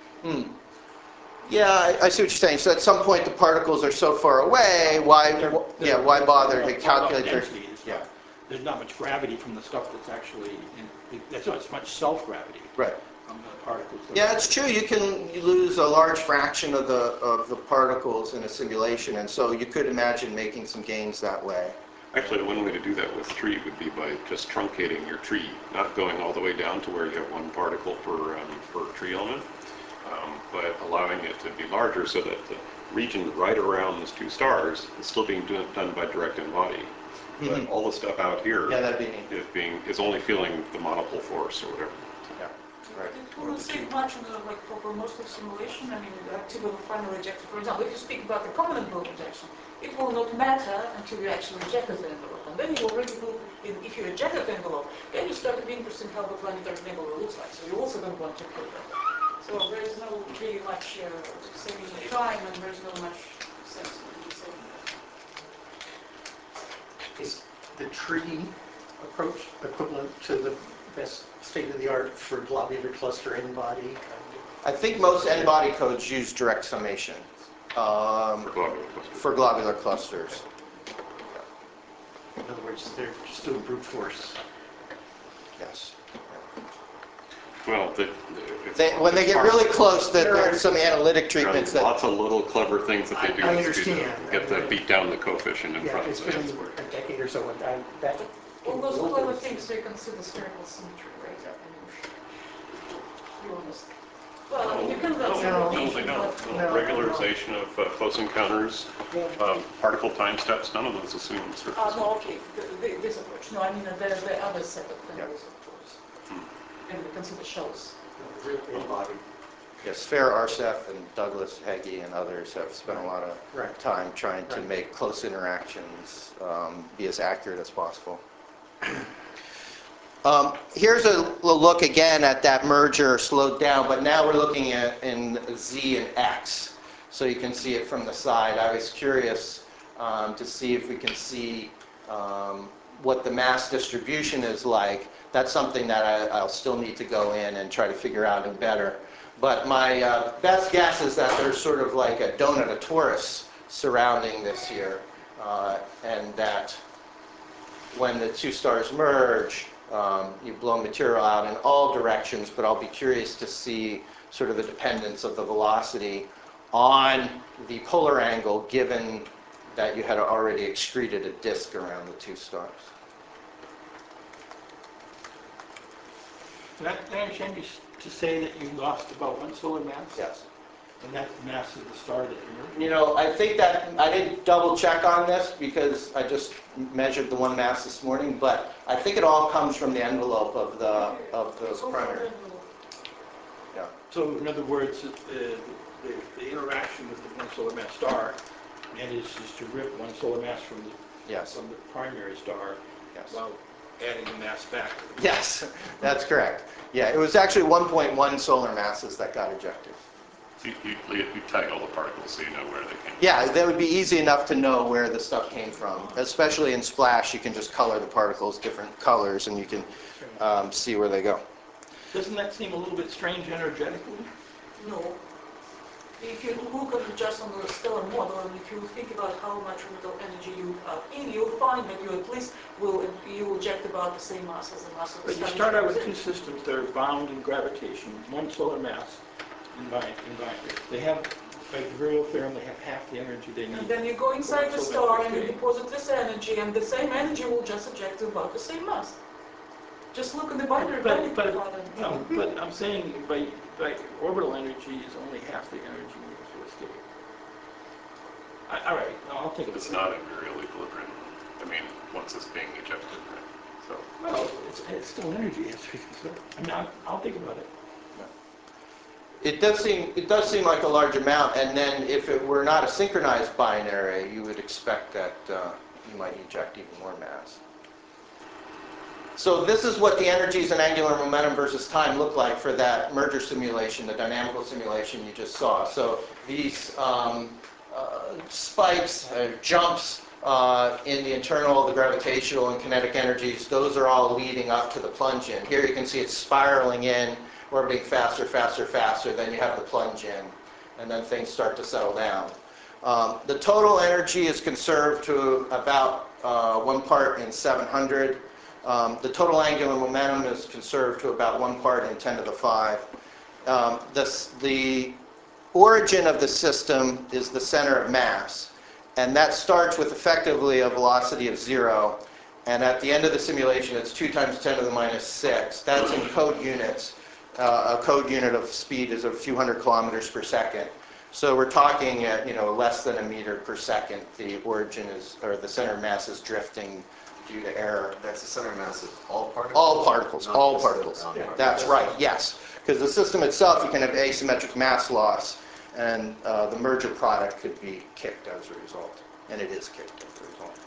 Yeah, I see what you're saying. So at some point the particles are so far away, why bother to calculate their... Yeah. There's not much gravity from the stuff that's actually there's not much self-gravity. Right. From the particles. Yeah, it's true. You can lose a large fraction of the particles in a simulation, and so you could imagine making some gains that way. Actually, one way to do that with tree would be by just truncating your tree, not going all the way down to where you have 1 particle per tree element, but allowing it to be larger so that the region right around those 2 stars is still being done by direct in-body. But all the stuff out here that'd be neat. is only feeling the monopole force or whatever. Right. It will not save much for most of simulation. I mean, the typical final ejection, for example, if you speak about the common envelope ejection, it will not matter until you actually eject the envelope. And then you already know, if you eject the envelope, then you start to be interested in how the planetary nebula looks like. So you also don't want to kill them. So there is no really much saving time, and there is no much sense in saving that. Is the tree approach equivalent to the best state-of-the-art for globular cluster n-body? I think most n-body codes use direct summation for globular clusters. In other words, they're just doing brute force. Yes. Well, When they get really close, there's some analytic there are treatments that... lots of little clever things that they do I to understand. beat down the coefficient in Yeah, front it's of been it. a decade or so. That All those clever things, they consider spherical symmetry, right? I mean, you almost... Well, you can... No, they don't. Regularization of close encounters, particle time steps, none of those assume surface. No, okay, this approach. No, I mean, the other set of things, of course. And we consider shells. n-body. Yes, Fair, Arsef, and Douglas, Heggie, and others have spent a lot of time trying to make close interactions be as accurate as possible. Here's a look again at that merger slowed down, but now we're looking at in Z and X. So you can see it from the side. I was curious to see if we can see what the mass distribution is like. That's something that I'll still need to go in and try to figure out and better. But my best guess is that there's sort of like a donut, a torus surrounding this here, and that when the 2 stars merge, you blow material out in all directions, but I'll be curious to see sort of the dependence of the velocity on the polar angle, given that you had already excreted a disk around the 2 stars. Did I understand you to say that you lost about 1 solar mass? Yes. And that's the mass of the star that you're merging. You know, I think that, I didn't double check on this because I just measured the one mass this morning, but I think it all comes from the envelope of the primary. Yeah. So in other words, the interaction with the one solar mass star manages to rip one solar mass from the Yes. from the primary star Yes. while adding the mass back. Yes, that's correct. Yeah, it was actually 1.1 solar masses that got ejected. You tag all the particles so you know where they came from. Yeah, that would be easy enough to know where the stuff came from. Especially in Splash, you can just color the particles different colors and you can see where they go. Doesn't that seem a little bit strange energetically? No. If you look at just on the stellar model, and if you think about how much orbital energy you have in, you'll find that you at least will eject about the same mass as the mass of the But you star. start out with two systems that are bound in gravitation, one solar mass in binder. They have, by the Virial theorem, they have half the energy they need. And then you go inside the star and you deposit this energy, and the same energy will just eject about the same mass. Just look at the binary pattern. But I'm saying by orbital energy is only half the energy needed to escape. All right, I'll take it. It's not in real equilibrium. I mean, once it's being ejected, right? So. Well, it's still energy, as we consider. I mean, I'll think about it. It does seem like a large amount, and then if it were not a synchronized binary, you would expect that you might eject even more mass. So this is what the energies and angular momentum versus time look like for that merger simulation, the dynamical simulation you just saw. So these spikes, jumps in the internal, the gravitational and kinetic energies, those are all leading up to the plunge in. Here you can see it's spiraling in, orbiting faster, faster, faster, then you have the plunge in, and then things start to settle down. The total energy is conserved to about 1 part in 700. The total angular momentum is conserved to about 1 part in 10 to the 5. The origin of the system is the center of mass, and that starts with effectively a velocity of 0, and at the end of the simulation it's 2 times 10 to the minus 6. That's in code units. A code unit of speed is a few hundred kilometers per second. So we're talking at less than a meter per second. The origin is, or the center of mass is drifting due to error. That's the center mass of all particles? All particles, Not all just the particles. bound particles. That's right, yes. Because the system itself, you can have asymmetric mass loss, and the merger product could be kicked as a result. And it is kicked as a result.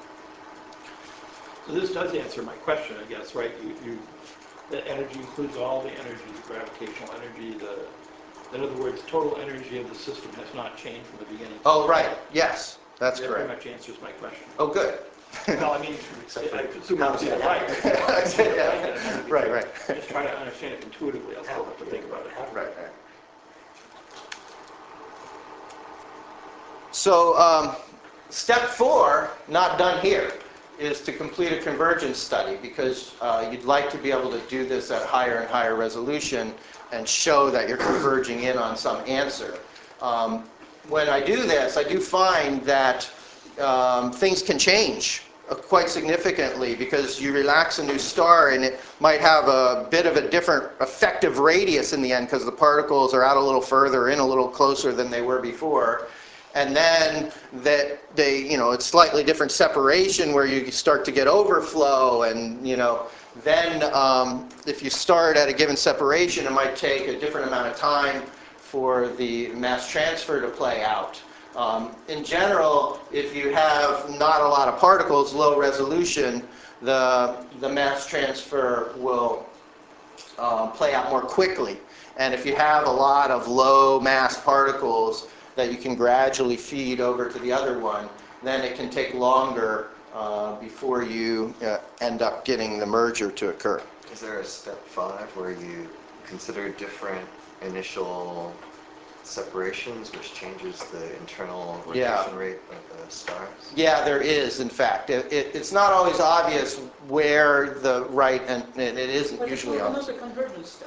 So this does answer my question, I guess, right? The energy includes all the energy, the gravitational energy, in other words, total energy of the system has not changed from the beginning. Oh, right, yes, that's that correct. pretty much answers my question. Oh, good. Well, I mean, I presume I'm saying it right. Yeah. Right. Just try to understand it intuitively, I'll still have to think about it. Right. So, step 4, not done here, is to complete a convergence study, because you'd like to be able to do this at higher and higher resolution and show that you're converging in on some answer. When I do this, I do find that things can change quite significantly, because you relax a new star and it might have a bit of a different effective radius in the end, because the particles are out a little further, in a little closer than they were before. And then it's slightly different separation where you start to get overflow, and then if you start at a given separation, it might take a different amount of time for the mass transfer to play out. In general, if you have not a lot of particles, low resolution, the mass transfer will play out more quickly. And if you have a lot of low mass particles that you can gradually feed over to the other one, then it can take longer before you end up getting the merger to occur. Is there a step 5 where you consider different initial separations, which changes the internal rotation rate of the stars? Yeah, there is, in fact. It's not always obvious where the right, and it isn't usually obvious. But it's not a convergence study.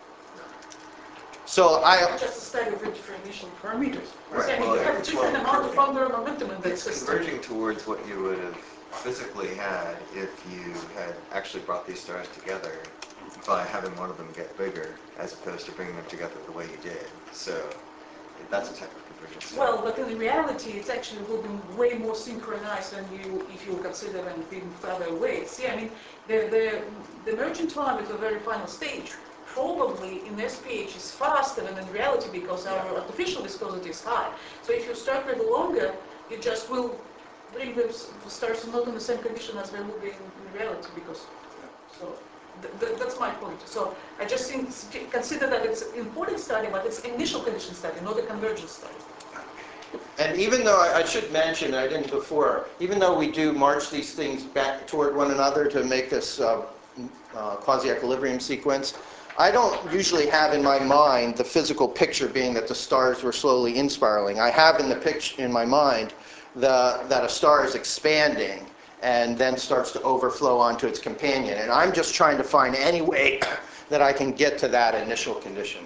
So Just a study of the different initial parameters. Right. Saying you have different amount of angular momentum in that It's system. converging towards what you would have physically had if you had actually brought these stars together by having one of them get bigger, as opposed to bringing them together the way you did. So That's a type of convergence. Well, but in reality, it's actually will be way more synchronized than if you consider them being further away. See, I mean, the merging time at the very final stage probably in SPH is faster than in reality because our artificial viscosity is high. So if you start with longer, you just will bring the stars not in the same condition as they will be in reality because, so that's my point. So I just think, consider that it's an important study, but it's initial condition study, not a convergence study. And even though I should mention, I didn't before, even though we do march these things back toward one another to make this quasi-equilibrium sequence, I don't usually have in my mind the physical picture being that the stars were slowly inspiraling. I have in the picture in my mind that a star is expanding and then starts to overflow onto its companion. And I'm just trying to find any way that I can get to that initial condition.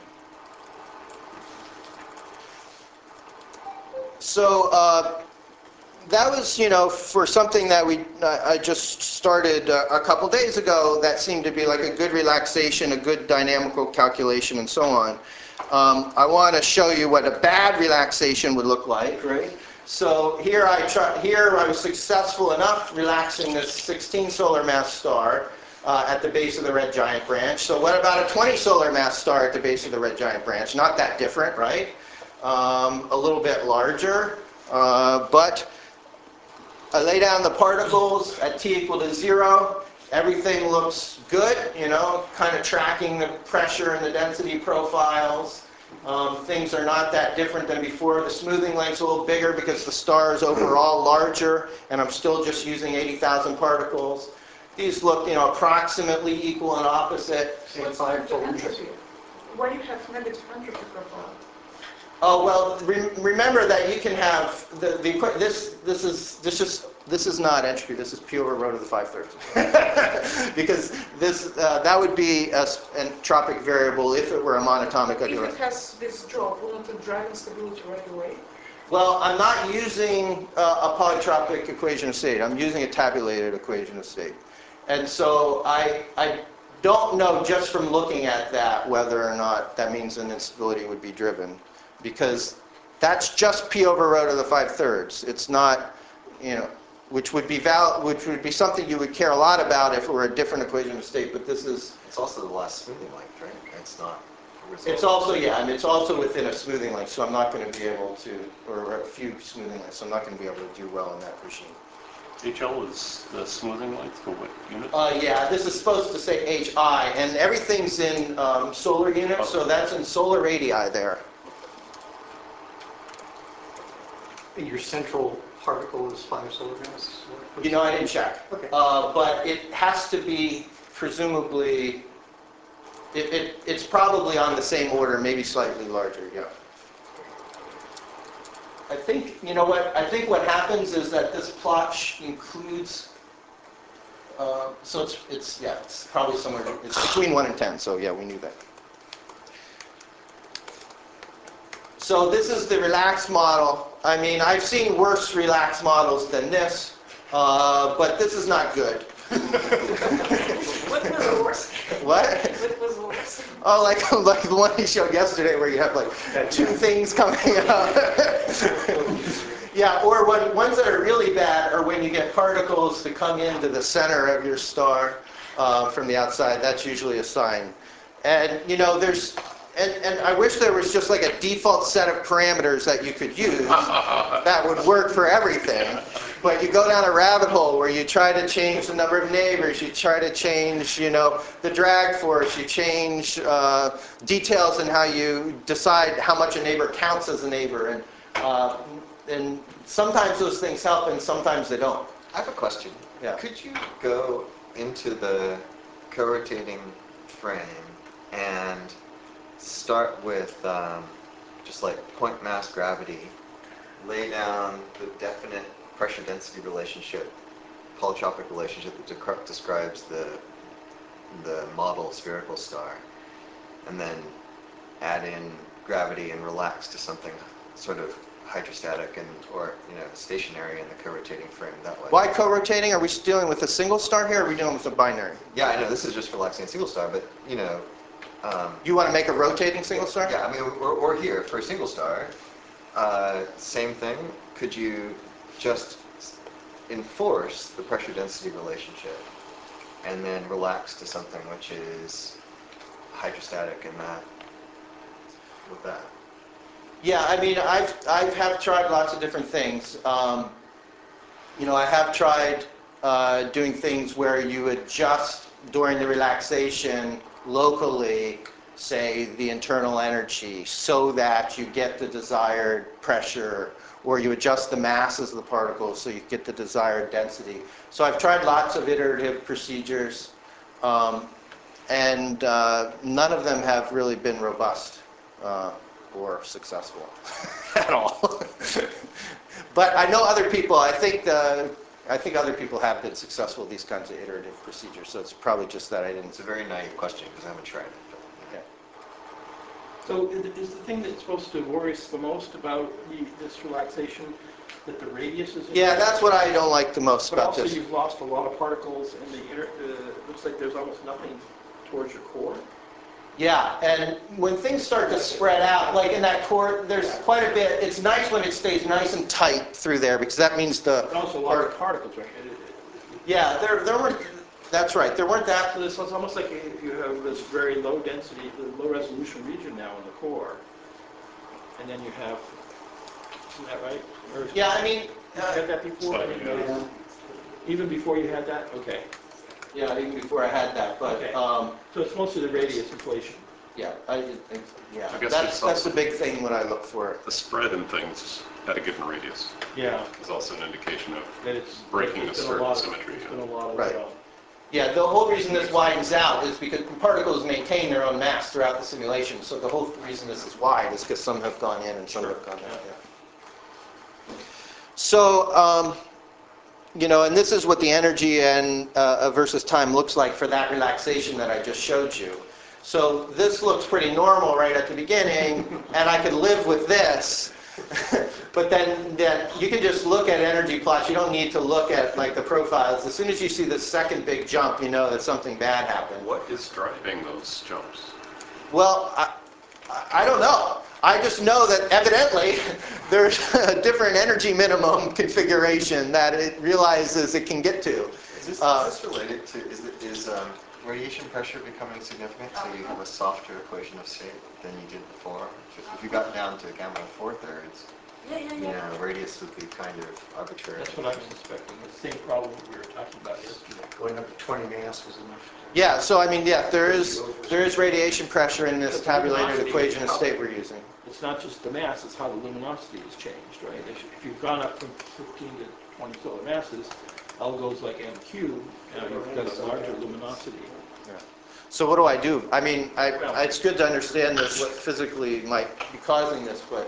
So that was, for something that I just started a couple days ago, that seemed to be like a good relaxation, a good dynamical calculation, and so on. I want to show you what a bad relaxation would look like, right? So here I was successful enough relaxing this 16 solar mass star at the base of the red giant branch. So what about a 20 solar mass star at the base of the red giant branch? Not that different, right? A little bit larger, but I lay down the particles at t equal to 0. Everything looks good, kind of tracking the pressure and the density profiles. Things are not that different than before. The smoothing length's a little bigger because the star is overall larger, and I'm still just using 80,000 particles. These look, approximately equal and opposite. What's the entropy? Why do you have negative entropy profile? Oh well, remember that you can have this is not entropy. This is P over rho to the 5/3. Because that would be an entropic variable if it were a monatomic. If it has this drop, won't it drive instability right away? Well, I'm not using a polytropic equation of state. I'm using a tabulated equation of state, and so I don't know just from looking at that whether or not that means an instability would be driven. Because that's just P over rho to the 5/3. It's not, which would be something you would care a lot about if it were a different equation of state. But this is. It's also the last smoothing length, right? It's not. It's also it's also within a smoothing length, so I'm not going to be able to, or a few smoothing lengths. So I'm not going to be able to do well in that regime. HL is the smoothing length for what unit? Yeah, this is supposed to say HI, and everything's in solar units, so that's in solar radii there. Your central particle is 5 solar mass? I didn't check. Okay. But it has to be, presumably, it's probably on the same order, maybe slightly larger, yeah. I think, I think what happens is that this plot includes, so it's probably somewhere, it's between 1 and 10, so yeah, we knew that. So this is the relaxed model. I mean, I've seen worse relaxed models than this, but this is not good. What was the worst? What? What was the worst? Oh, like the one you showed yesterday where you have like 2 things coming out. Yeah, or ones that are really bad are when you get particles to come into the center of your star from the outside. That's usually a sign. And, there's... And I wish there was just like a default set of parameters that you could use that would work for everything. But you go down a rabbit hole where you try to change the number of neighbors, you try to change, the drag force, you change details in how you decide how much a neighbor counts as a neighbor. And sometimes those things help and sometimes they don't. I have a question. Yeah. Could you go into the co-rotating frame and start with just like point mass gravity, lay down the definite pressure density relationship, polytropic relationship that describes the model spherical star, and then add in gravity and relax to something sort of hydrostatic or stationary in the co-rotating frame that way. Why co-rotating? Are we dealing with a single star here, or are we dealing with a binary? Yeah, I know this is just relaxing a single star, but You want to make a rotating single star? Yeah, I mean, or here, for a single star, same thing. Could you just enforce the pressure-density relationship and then relax to something which is hydrostatic and that, with that? Yeah, I mean, I have tried lots of different things. You know, I have tried doing things where you adjust during the relaxation locally, say, the internal energy, so that you get the desired pressure, or you adjust the masses of the particles so you get the desired density. So I've tried lots of iterative procedures, and none of them have really been robust or successful at all. But I know other people, I think other people have been successful with these kinds of iterative procedures, so it's probably just that I didn't. It's a very naive question because I haven't tried it. Okay. So is the thing that's supposed to worry us the most about this relaxation that the radius is? Yeah, that's what I don't like the most but about also this. You've lost a lot of particles in the inner, looks like there's almost nothing towards your core. Yeah, and when things start to spread out, like in that core, there's quite a bit. It's nice when it stays nice and tight through there, because that means the... But also a lot of particles, right? Yeah, there weren't... That's right, there weren't that... So this is almost like if you have this very low density, low resolution region now in the core, and then you have... Isn't that right? Or Yeah, I mean... you had that before? Slightly, yeah. Even before you had that? Okay. Yeah, even before I had that, but... Okay. So it's mostly the radius inflation. Yeah, I guess that's it's the big thing when I look for. The spread in things at a given radius Yeah. is also an indication of That it's breaking a there's been certain lot of- symmetry. There's been a lot of... Right. Yeah, the whole reason this widens out is because particles maintain their own mass throughout the simulation, so the whole reason this is wide is because some have gone in and some have gone out. Yeah. So, you know, and this is what the energy and versus time looks like for that relaxation that I just showed you. So this looks pretty normal right at the beginning, and I could live with this. But then you can just look at energy plots. You don't need to look at like the profiles. As soon as you see the second big jump, you know that something bad happened. What is driving those jumps? Well, I don't know. I just know that evidently there's a different energy minimum configuration that it realizes it can get to. Is this related to, is radiation pressure becoming significant so you have a softer equation of state than you did before? If you got down to gamma 4/3, you know, radius would be kind of arbitrary. That's what I'm suspecting. The same problem we were talking about yesterday. Going up to 20 mass was enough. Yeah, so I mean, yeah, there is radiation pressure in this tabulated equation of state we're using. It's not just the mass, it's how the luminosity has changed, right? If you've gone up from 15 to 20 solar masses, L goes like m cubed, now you've got a larger luminosity. Yeah. So what do I do? I mean, it's good to understand this, what physically might be causing this, but...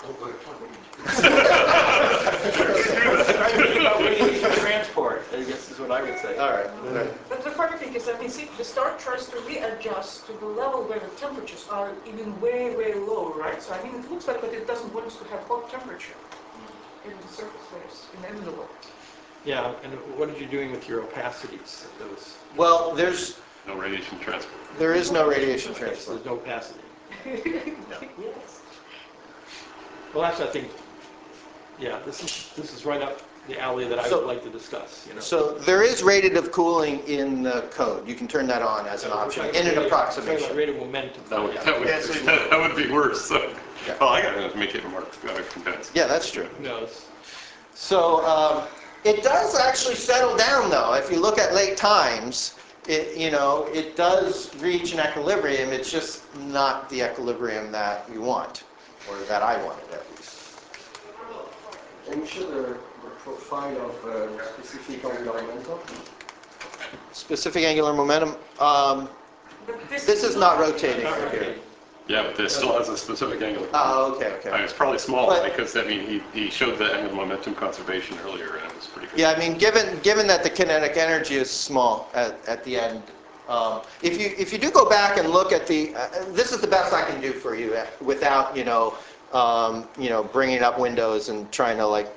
Radiation transport, I guess is what I would say. All right. But the funny thing is that the star tries to readjust to the level where the temperatures are even way, way low, right? So I mean, it looks like that it doesn't want us to have hot temperature in the surface layers, in the envelope. Yeah, and what are you doing with your opacities? Those, Well, there's... No radiation transport. There is no radiation so transfer. there's no opacity. Yes. Well, that's, I think, yeah, this is right up the alley that I would like to discuss, you know. So there is radiative cooling in the code. You can turn that on as an option in an approximation. Rate of momentum. That would, Yeah. that would be worse. So. Yeah. Well, I got to make it more condensed. Yeah, that's true. No, So it does actually settle down, though. If you look at late times, it does reach an equilibrium. It's just not the equilibrium that we want, or that I wanted at least. Can you show the profile of specific angular momentum? Specific angular momentum. But This is not rotating right here. Yeah, but this still has a specific angle. Oh, okay. I mean, it's probably small But- because, I mean, he showed the angular momentum conservation earlier, and it was pretty good. Yeah, I mean, given that the kinetic energy is small at the end, if you do go back and look at the, this is the best I can do for you without bringing up Windows and trying to like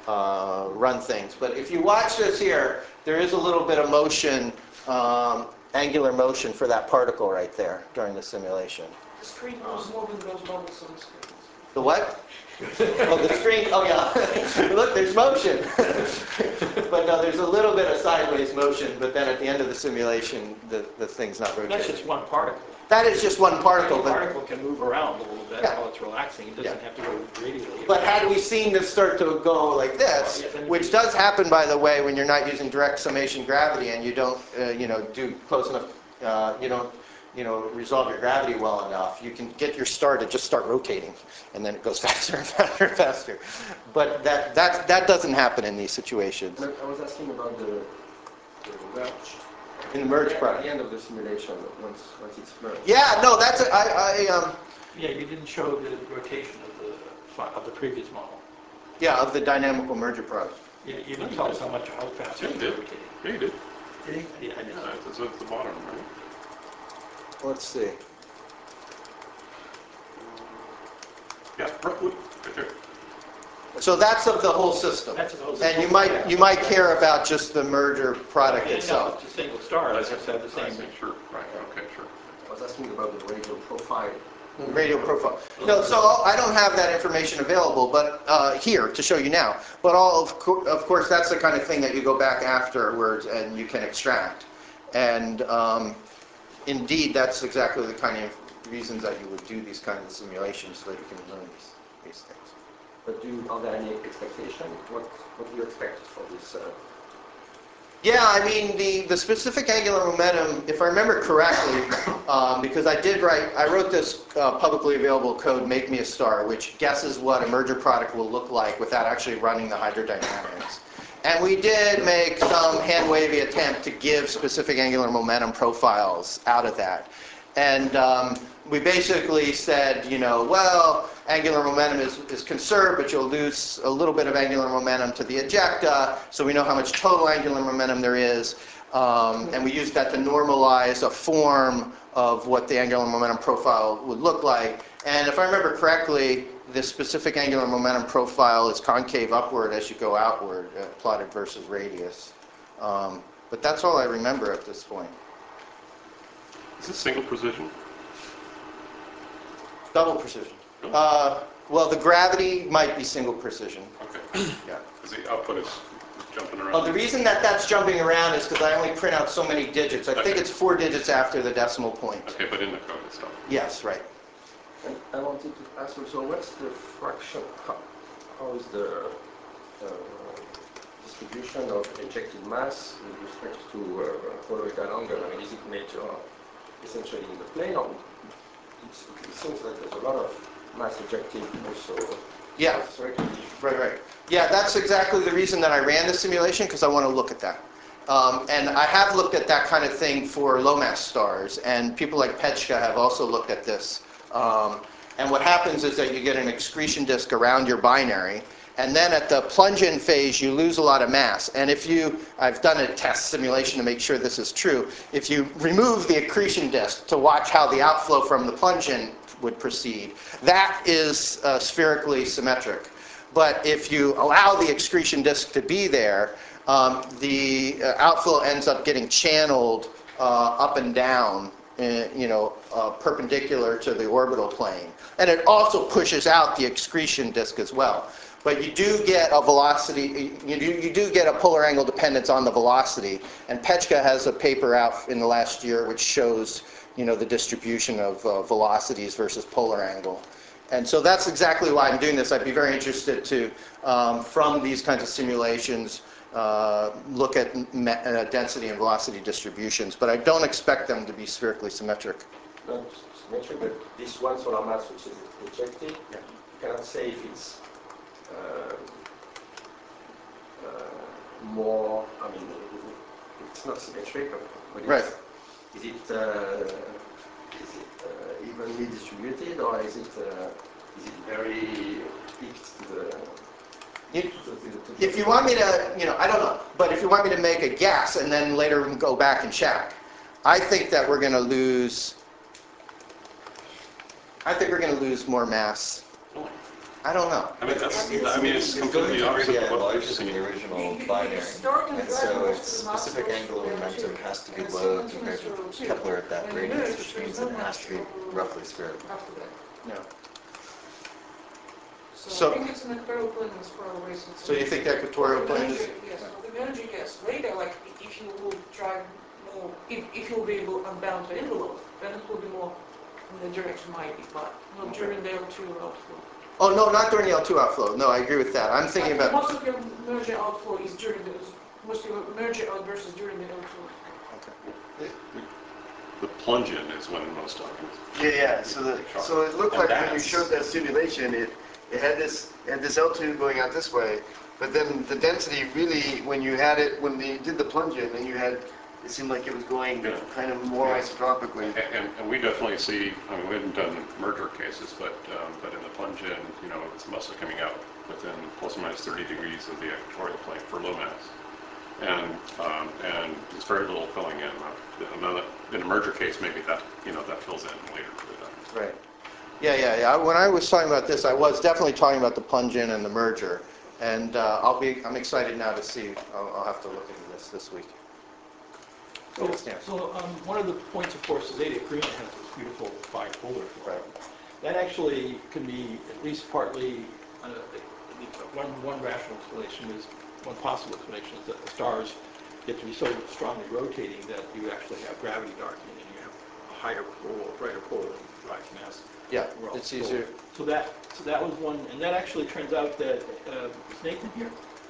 run things. But if you watch this here, there is a little bit of motion angular motion for that particle right there during the simulation. The screen was moving those bubbles on the screen. The what? Oh, the screen, oh yeah. Look, there's motion. But no, there's a little bit of sideways motion, but then at the end of the simulation, the thing's not rotating. That's just one particle. That is just one particle, The but particle can move around a little bit Yeah. while it's relaxing. It doesn't have to go radially. But had we seen this start to go like this, which does happen, by the way, when you're not using direct summation gravity and you don't, do close enough, you don't, resolve your gravity well enough, you can get your star to just start rotating, and then it goes faster and faster and faster. But that doesn't happen in these situations. No, I was asking about the merge. In the merge At part. the end of the simulation, once it's merged. Yeah, no, that's Yeah, you didn't show the rotation of the previous model. yeah, of the dynamical merger product. You didn't tell us how fast Yeah, it you was did. rotating. Yeah, you did. Did he? Yeah, I didn't. It's at the bottom, right? Let's see. Yeah, right there. So that's of the whole system. That's the whole And you system. might care about just the merger product If you end up itself. with a single star, it has to have the I same. see, sure, right, okay, sure. I was asking about the radial profile. Radio profile. No, so I don't have that information available, but here to show you now. But of course, that's the kind of thing that you go back afterwards and you can extract. And indeed, that's exactly the kind of reasons that you would do these kinds of simulations, so that you can learn these things. But are there any expectation? What do you expect for this? Yeah, I mean, the specific angular momentum, if I remember correctly, because I wrote this publicly available code, Make Me a Star, which guesses what a merger product will look like without actually running the hydrodynamics. And we did make some hand-wavy attempt to give specific angular momentum profiles out of that. And we basically said, well, angular momentum is conserved, but you'll lose a little bit of angular momentum to the ejecta, so we know how much total angular momentum there is. And we used that to normalize a form of what the angular momentum profile would look like. And if I remember correctly, the specific angular momentum profile is concave upward as you go outward, plotted versus radius. But that's all I remember at this point. Is this single precision? Double precision. Well, the gravity might be single precision. Okay. Yeah. Because the output is jumping around. Well, the reason that's jumping around is because I only print out so many digits. I think it's 4 digits after the decimal point. Okay, but in the code itself. Yes, right. And I wanted to ask also, what's the fraction? How is the distribution of ejected mass with respect to colloidal angle? I mean, is it made essentially in the plane, or it seems that there's a lot of mass ejected also? Yeah. Right. Yeah, that's exactly the reason that I ran the simulation, because I want to look at that. And I have looked at that kind of thing for low mass stars, and people like Petchka have also looked at this. And what happens is that you get an excretion disk around your binary, and then at the plunge-in phase, you lose a lot of mass. And I've done a test simulation to make sure this is true. If you remove the accretion disk to watch how the outflow from the plunge-in would proceed, that is spherically symmetric. But if you allow the excretion disk to be there, the outflow ends up getting channeled up and down, perpendicular to the orbital plane. And it also pushes out the excretion disk as well. But you do get a velocity, you do get a polar angle dependence on the velocity. And Petchka has a paper out in the last year which shows, the distribution of velocities versus polar angle. And so that's exactly why I'm doing this. I'd be very interested to, from these kinds of simulations, look at density and velocity distributions. But I don't expect them to be spherically symmetric. Not symmetric, but this one solar mass which is ejected, Yeah. you cannot say if it's more, I mean, it's not symmetric, but Right. Is it evenly distributed, or is it very peaked to the... If you want me to, I don't know, but if you want me to make a guess and then later we can go back and check, I think that we're going to lose more mass. I don't know. I mean, it's completely going to opposite radiate of what we've larger than seen. the original You binary. start in And the so most its of the mass specific goes angular to momentum L2, has to be and low C1 compared is to to L2. Kepler at that When you radius, merge, which there's means no that it has mass to be over roughly spherical. after that. No. So, So- I think it's an equatorial plane and a spiral race. So you think the equatorial plane is? Yes, for the energy, yes. Later, like if you will drive more, if you will be able to unbound the envelope, then it will be more in the direction maybe, but not during the L2 outflow. Oh, no, not during the L2 outflow. No, I agree with that. I'm thinking about... Most of your merger outflow is during the, most of your merger outburst is during the L2. The plunge-in is when most obvious. Yeah. So it looked And like when you that's- showed that simulation, it had this L2 going out this way, but then the density really, when you did the plunge-in, then it seemed like it was going Yeah. kind of more isotropically. And we definitely see, I mean, we haven't done merger cases, but in the plunge-in, it's mostly coming out within plus or minus 30 degrees of the equatorial plane for low mass. And there's very little filling in. In a merger case, maybe that fills in later. Right. Yeah. When I was talking about this, I was definitely talking about the plunge-in and the merger. And I'm excited now to see. I'll have to look into this week. So one of the points, of course, is Zeta Carina has this beautiful bipolar form. Right. That actually can be at least partly, one rational explanation is, one possible explanation is that the stars get to be so strongly rotating that you actually have gravity darkening and you have a higher pole, a brighter pole than drives mass. Yeah, it's easier. So that was one, and that actually turns out that, is Nathan here?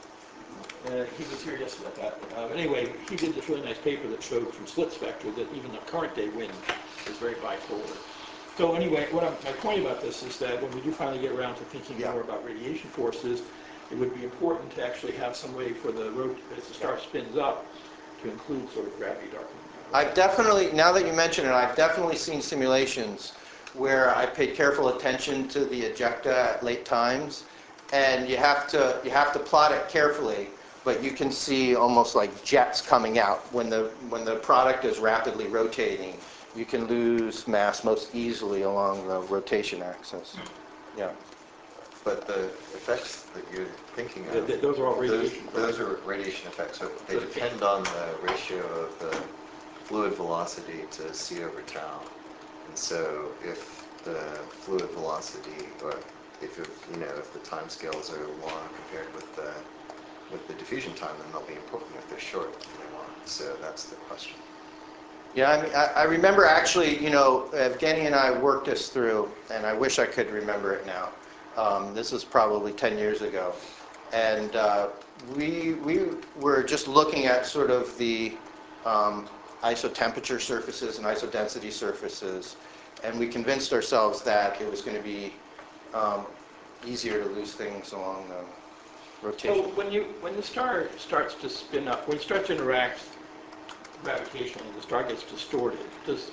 He was here yesterday. Anyway, he did this really nice paper that showed through slit spectra that even the current day wind is very bipolar. So anyway, my point about this is that when we do finally get around to thinking more about radiation forces, it would be important to actually have some way for as the star spins up, to include sort of gravity darkening. I've definitely, now that you mention it, I've definitely seen simulations where I paid careful attention to the ejecta at late times, and you have to plot it carefully, but you can see almost like jets coming out. When the product is rapidly rotating, you can lose mass most easily along the rotation axis. Yeah. But the effects that you're thinking of, Those are all radiation. those are radiation effects. So they depend on the ratio of the fluid velocity to c over tau. And so if the fluid velocity, or if the time scales are long compared with the diffusion time, then they'll be important. If they're short, then they won't. So that's the question. Yeah, I remember actually, Evgeny and I worked this through, and I wish I could remember it now. This is probably 10 years ago. And we were just looking at sort of the isotemperature surfaces and isodensity surfaces, and we convinced ourselves that it was going to be easier to lose things along the rotation. So when the star starts to spin up, when it starts to interact gravitationally, the star gets distorted. Does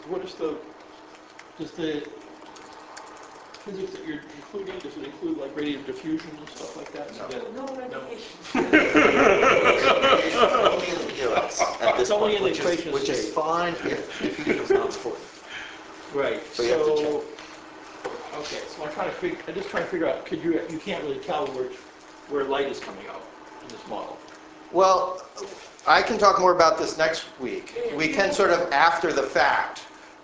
the physics that you're including, does it include like radiative diffusion and stuff like that? No radiation. Only in the POS at this It's only point, in the equation which is state. fine if diffusion is not important. Right. So you have to check. Okay, so I'm just trying to figure out, you can't really tell where light is coming out in this model. Well, I can talk more about this next week. We can sort of, after the fact,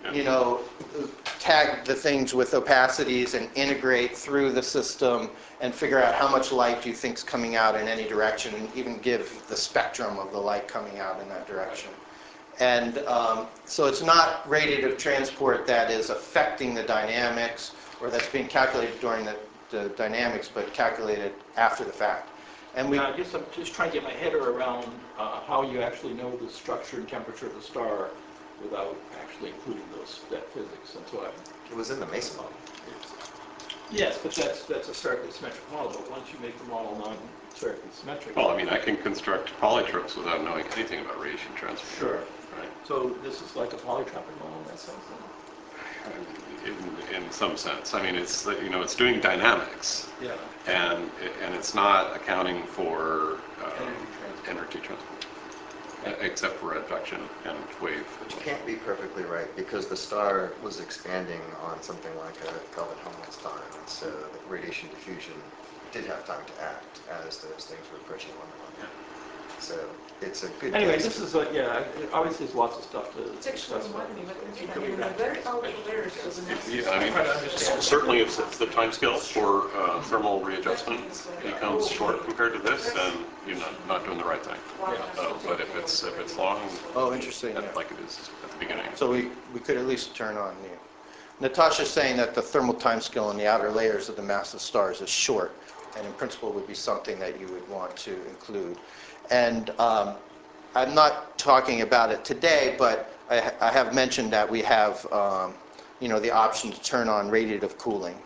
tag the things with opacities and integrate through the system and figure out how much light you think is coming out in any direction, and even give the spectrum of the light coming out in that direction. And so it's not radiative transport that is affecting the dynamics, or that's being calculated during the dynamics, but calculated after the fact. And I guess I'm just trying to get my head around how you actually know the structure and temperature of the star without actually including that physics. And so It was in the Mason model. Yes, but that's a spherically symmetric model. But once you make the model non-spherically symmetric. Well, I mean, I can construct polytropes without knowing anything about radiation transport. Sure. Right. So this is like a polytropic model in that sense, then? In some sense. I mean, it's doing dynamics. Yeah. And it's not accounting for energy transport. except for advection and wave. Which can't be perfectly right because the star was expanding on something like a Kelvin-Helmholtz time, and so the radiation diffusion did have time to act as those things were approaching one another. So it's a good Anyway, guess. this is like, yeah, obviously there's lots of stuff to It's actually discuss. reminding me, but in a very outer layers of the next. Yeah, I mean, certainly if the timescale for thermal readjustment becomes short compared to this, then you're not doing the right thing. But if it's long, Oh, interesting. Yeah. like it is at the beginning. So we could at least turn on the... Natasha's saying that the thermal timescale in the outer layers of the massive stars is short, and in principle would be something that you would want to include. And I'm not talking about it today, but I have mentioned that we have, the option to turn on radiative cooling,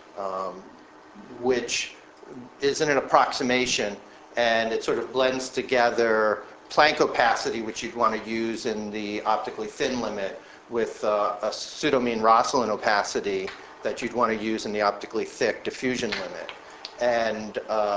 which is an approximation, and it sort of blends together Planck opacity, which you'd want to use in the optically thin limit, with a pseudomean Rosselin opacity that you'd want to use in the optically thick diffusion limit. And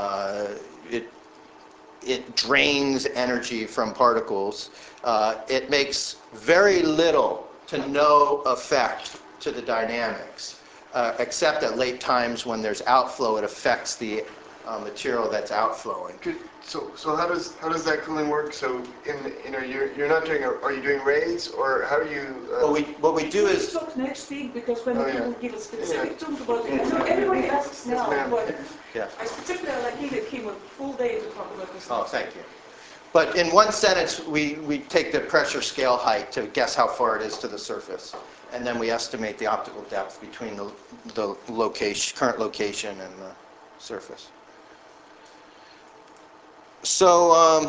it drains energy from particles. It makes very little to no effect to the dynamics, except at late times when there's outflow, it affects the material that's outflowing. So how does that cooling work? So you're not doing are you doing rays or how are you? What we do is Talk next week because when people give a specific Yeah. talk about it, I know everybody asks now, ma'am. but yeah. I particularly like you that came a full day to talk about this. Oh, thank you. But in one sentence, we take the pressure scale height to guess how far it is to the surface, and then we estimate the optical depth between the current location and the surface. So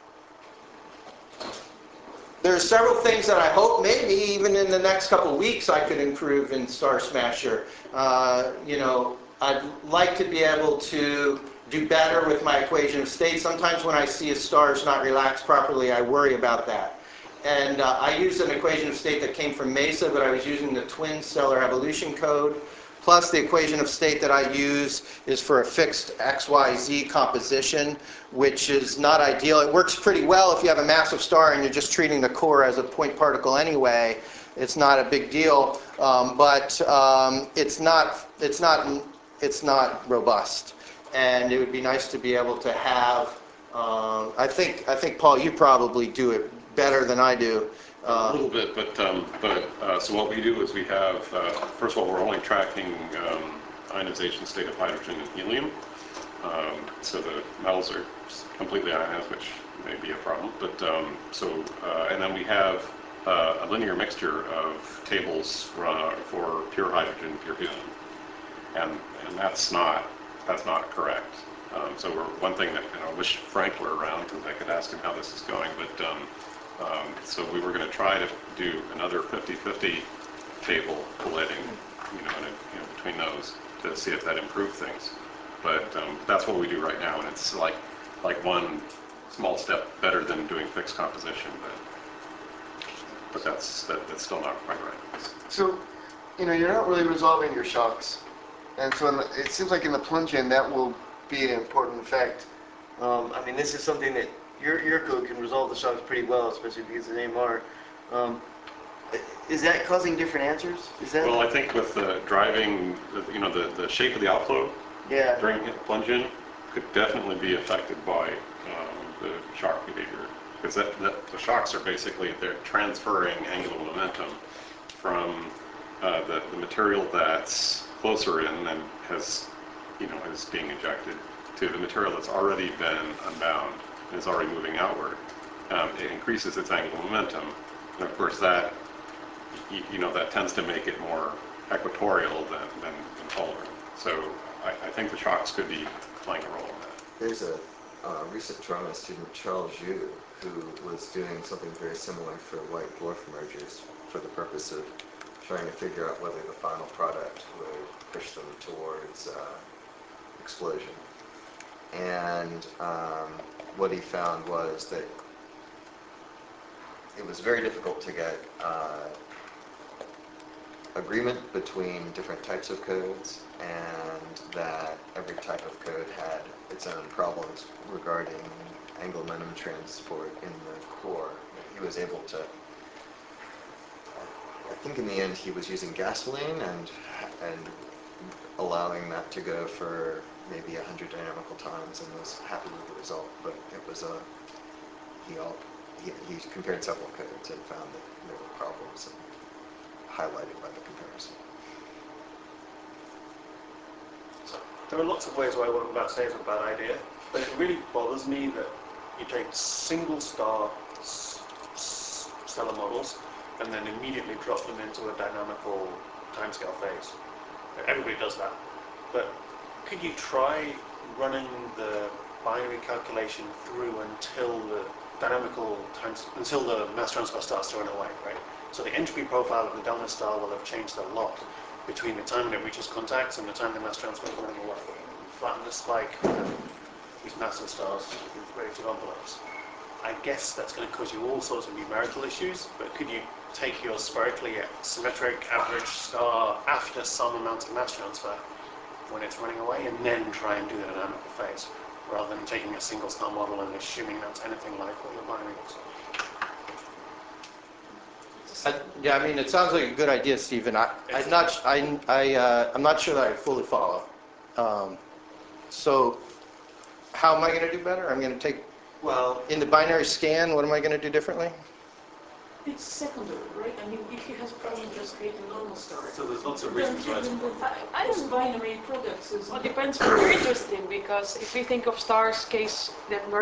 there are several things that I hope maybe even in the next couple of weeks I could improve in Star Smasher. I'd like to be able to do better with my equation of state. Sometimes when I see a star is not relaxed properly, I worry about that. And I used an equation of state that came from MESA, but I was using the twin stellar evolution code. Plus the equation of state that I use is for a fixed XYZ composition, which is not ideal. It works pretty well if you have a massive star and you're just treating the core as a point particle anyway. It's not a big deal, but it's not robust. And it would be nice to be able to have. I think Paul, you probably do it better than I do. A little bit, but so what we do is we have, first of all, we're only tracking ionization state of hydrogen and helium. So the metals are completely ionized, which may be a problem. But and then we have a linear mixture of tables for pure hydrogen, pure helium, and that's not correct. So one thing that I wish Frank were around because I could ask him how this is going, but. So we were going to try to do another 50-50 table collating, between those to see if that improved things. But that's what we do right now, and it's like one small step better than doing fixed composition, but that's still not quite right. So, you're not really resolving your shocks, and so it seems like in the plunge-in that will be an important effect. This is something that your code can resolve the shocks pretty well, especially because of AMR. Is that causing different answers? Well, I think with the driving, the shape of the outflow during plunge-in could definitely be affected by the shock behavior, because the shocks are basically they're transferring angular momentum from the material that's closer in and is being ejected to the material that's already been unbound. Is already moving outward. It increases its angular momentum, and of course that that tends to make it more equatorial than polar. So I think the shocks could be playing a role in that. There's a recent Toronto student, Charles Zhu, who was doing something very similar for white dwarf mergers for the purpose of trying to figure out whether the final product would push them towards explosion. And what he found was that it was very difficult to get agreement between different types of codes, and that every type of code had its own problems regarding angular momentum transport in the core. He was able to, I think in the end he was using gasoline and allowing that to go for maybe 100 dynamical times and was happy with the result. But it was he compared several codes and found that there were problems and highlighted by the comparison. There are lots of ways why what I'm about to say is a bad idea, but it really bothers me that you take single star stellar models and then immediately drop them into a dynamical timescale phase. Everybody does that. But could you try running the binary calculation through until the until the mass transfer starts to run away, right? So the entropy profile of the donor star will have changed a lot between the time it reaches contacts and the time the mass transfer is running away. Flatten the spike of these massive stars with radioactive envelopes. I guess that's going to cause you all sorts of numerical issues, but could you take your spherically symmetric average star after some amount of mass transfer when it's running away and then try and do the dynamical phase, rather than taking a single star model and assuming that's anything like what your binary looks like? Yeah, I mean, it sounds like a good idea, Stephen. I'm not sure that I fully follow. So how am I going to do better? I'm going to take, Well, in the binary scan, what am I going to do differently? It's secondary, right? I mean, if he has problem just creating normal stars. so there's lots of reasons why it's I don't binary products is. Well, it depends what you're interested in, because if we think of stars case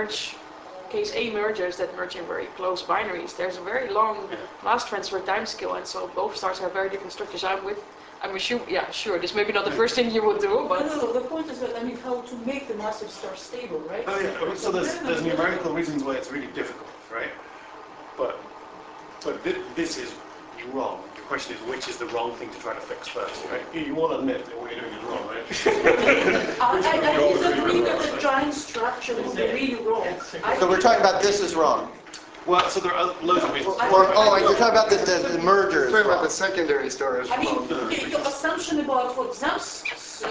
A mergers that merge in very close binaries, there's a very long mass transfer timescale, and so both stars have very different structures. I'm assuming, yeah, sure, this may be not the first thing you would do, but... No, the point is that, I mean, how to make the massive star stable, right? Oh yeah, so there's numerical reasons why it's really difficult, right? But this is wrong. The question is, which is the wrong thing to try to fix first, right? You want to admit that what you're doing is wrong, right? I disagree that the giant structure is really wrong. So we're talking about this is wrong. Well, so there are loads of reasons. You're talking about the merger is Talking about wrong. the secondary stars. I mean, your assumption about what Zam's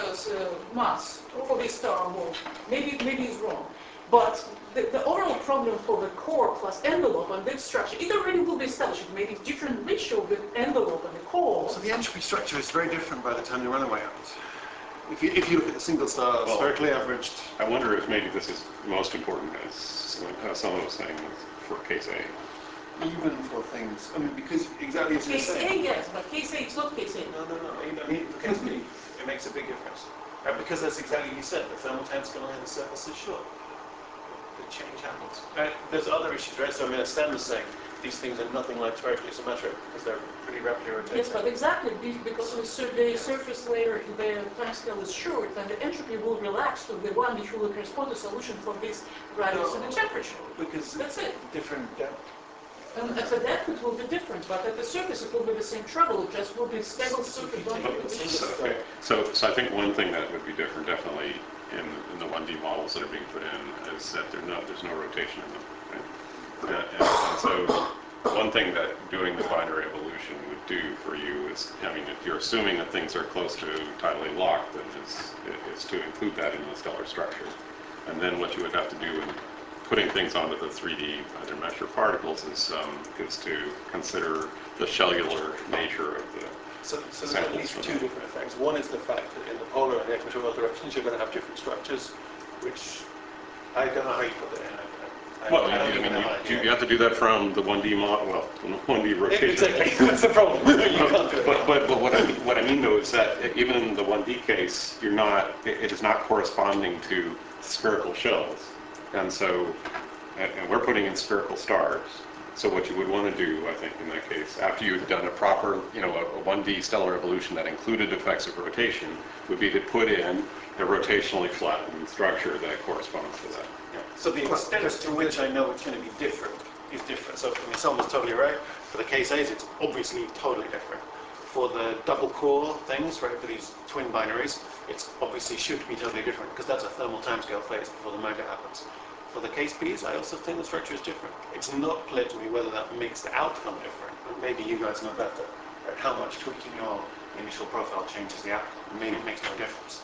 mass for this star, well, maybe is wrong. But the overall problem for the core plus envelope and this structure, it already will be established. Maybe different ratio with envelope and the core. So the entropy structure is very different by the time the runaway happens. If you look at the single star, spherically averaged. I wonder if maybe this is most important, as someone was saying, for case A. Even for things, I mean, because exactly as you Case say. A, yes, but case A, it's not case A. No. I mean, for case B, it makes a big difference. Right? Because that's exactly what you said. The thermal timescale on the surface is short. The change happens. Right? There's other issues, right? So I mean, as Stan was saying, these things are nothing like spherically symmetric because they're pretty rapidly rotating. Yes, but exactly, because the surface layer, the timescale is short, and the entropy will relax to the one which will correspond to solution for this radius and the temperature. Because that's it. Different depth. And at the depth it will be different, but at the surface it will be the same trouble, it just will be stable surface. Okay. So I think one thing that would be different, definitely, in the 1D models that are being put in, is that there's no rotation in them. Right? And so one thing that doing the binary evolution would do for you is, I mean, if you're assuming that things are close to tidally locked, then is to include that in the stellar structure. And then what you would have to do in putting things onto the 3D either mesh or particles is to consider the cellular nature of the So there's at least two different effects. One is the fact that in the polar and equatorial directions you're going to have different structures, which I don't know how you put that in. You have to do that from the 1D model, well, from the 1D rotation. Exactly, that's the problem. You can't do it. But what I mean though is that even in the 1D case, it is not corresponding to spherical shells. And so, and we're putting in spherical stars. So what you would want to do, I think, in that case, after you've done a proper, a 1D stellar evolution that included effects of rotation, would be to put in a rotationally flattened structure that corresponds to that. Yeah. So the extent to which I know it's going to be different is different. So I mean, Selma's totally right. For the case A's, it's obviously totally different. For the double core things, right, for these twin binaries, it's obviously should be totally different because that's a thermal timescale phase before the merger happens. For the case B's, I also think the structure is different. It's not clear to me whether that makes the outcome different, but maybe you guys know better. Right? How much tweaking your initial profile changes the outcome. Maybe it makes no difference.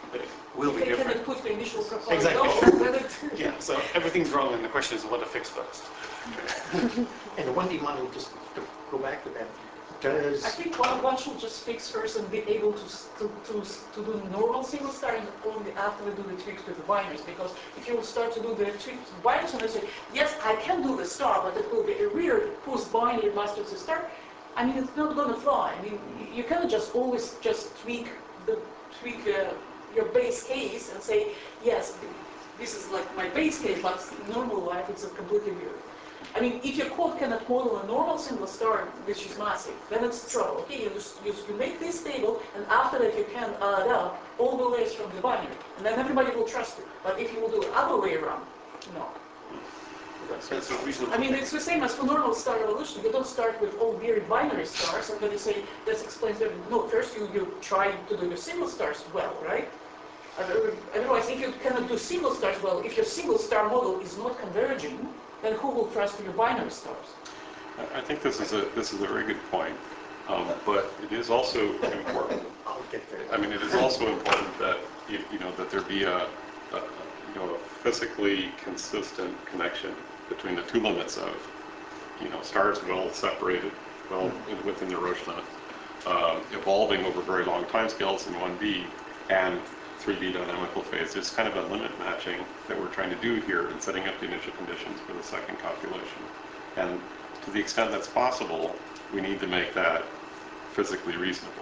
but it will be They different. cannot put the initial proposal. Exactly. Whether Yeah, so everything's wrong, and the question is what to fix first. And the 1D model, just to go back to that, does... I think one should just fix first and be able to do normal single star and only after we do the tweaks with the binaries. Because if you start to do the tweaks with binaries and they say, yes, I can do the star, but it will be a weird post-binary matrix star, I mean, it's not going to fly. I mean, you cannot just always just tweak your base case and say, yes, this is like my base case, but in normal life it's a completely weird. I mean, if your code cannot model a normal single star, which is massive, then it's trouble. Okay, you make this table, and after that you can add up all the layers from the binary, and then everybody will trust it. But if you will do the other way around, no. That's a reasonable. I mean, it's the same as for normal star evolution. You don't start with all weird binary stars, and then you say, this explains everything. No, first you try to do your single stars well, right? Otherwise, if you cannot do single stars well, if your single star model is not converging, then who will trust your binary stars? I think this is a very good point, but it is also important. I'll get there. I mean, it is also important that that there be a physically consistent connection between the two limits of stars well separated, within their Roche limit, evolving over very long timescales in 1D and 3D dynamical phase. It's kind of a limit matching that we're trying to do here in setting up the initial conditions for the second calculation. And to the extent that's possible, we need to make that physically reasonable.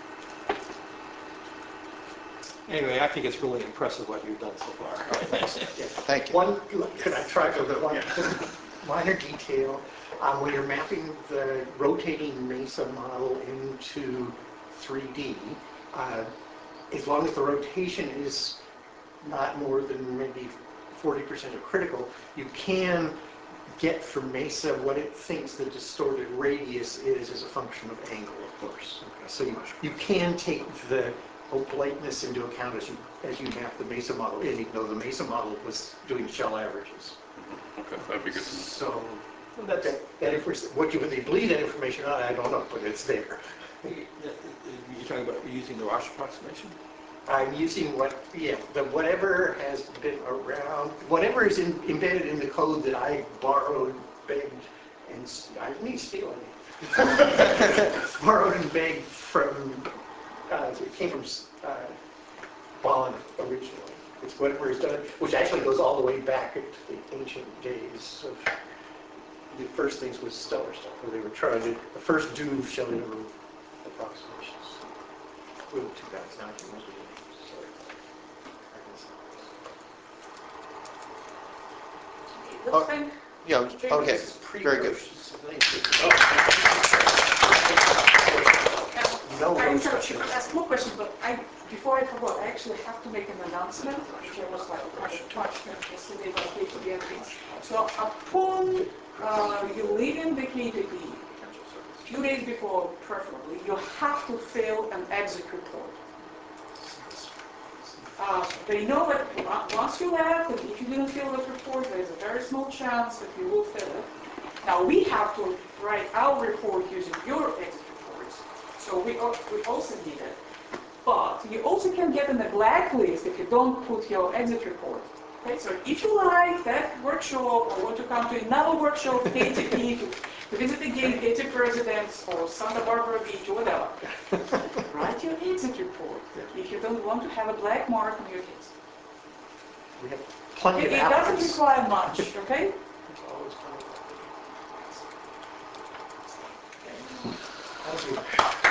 Anyway, I think it's really impressive what you've done so far. Thank you. Can I try for the one minor detail? When you're mapping the rotating MESA model into 3D, as long as the rotation is not more than maybe 40% of critical, you can get from MESA what it thinks the distorted radius is as a function of angle, of course. Okay. So you can take the obliqueness into account as you map the MESA model in, even though the MESA model was doing shell averages. Okay, that'd be good to know. So what you believe that information on, I don't know, but it's there. You're talking about using the Roche approximation? I'm using whatever has been around, whatever is embedded in the code that I borrowed, begged, and I didn't steal any. Borrowed and begged from, it came from Bond originally. It's whatever is done, which actually goes all the way back into the ancient days of the first things with stellar stuff, where they were trying to, the first do shell interval approximations. With the two guys, now I can remember the names. Sorry. Let's think. Yeah, okay, very good. I interrupt you, but ask more questions, but before I forgot, I actually have to make an announcement, which I was like, touched yesterday by KTB things. So upon you leaving the KTB, a few days before, preferably, you have to fill an exit report. They know that once you left, and if you didn't fill that report, there's a very small chance that you will fill it. Now we have to write our report using your exit reports, so we also need it. But you also can get in the blacklist if you don't put your exit report. Okay, so if you like that workshop or want to come to another workshop, KTP, to visit again KTP residence or Santa Barbara Beach or whatever, write your exit report if you don't want to have a black mark on your case. We have plenty of It doesn't require much, okay? Thank you.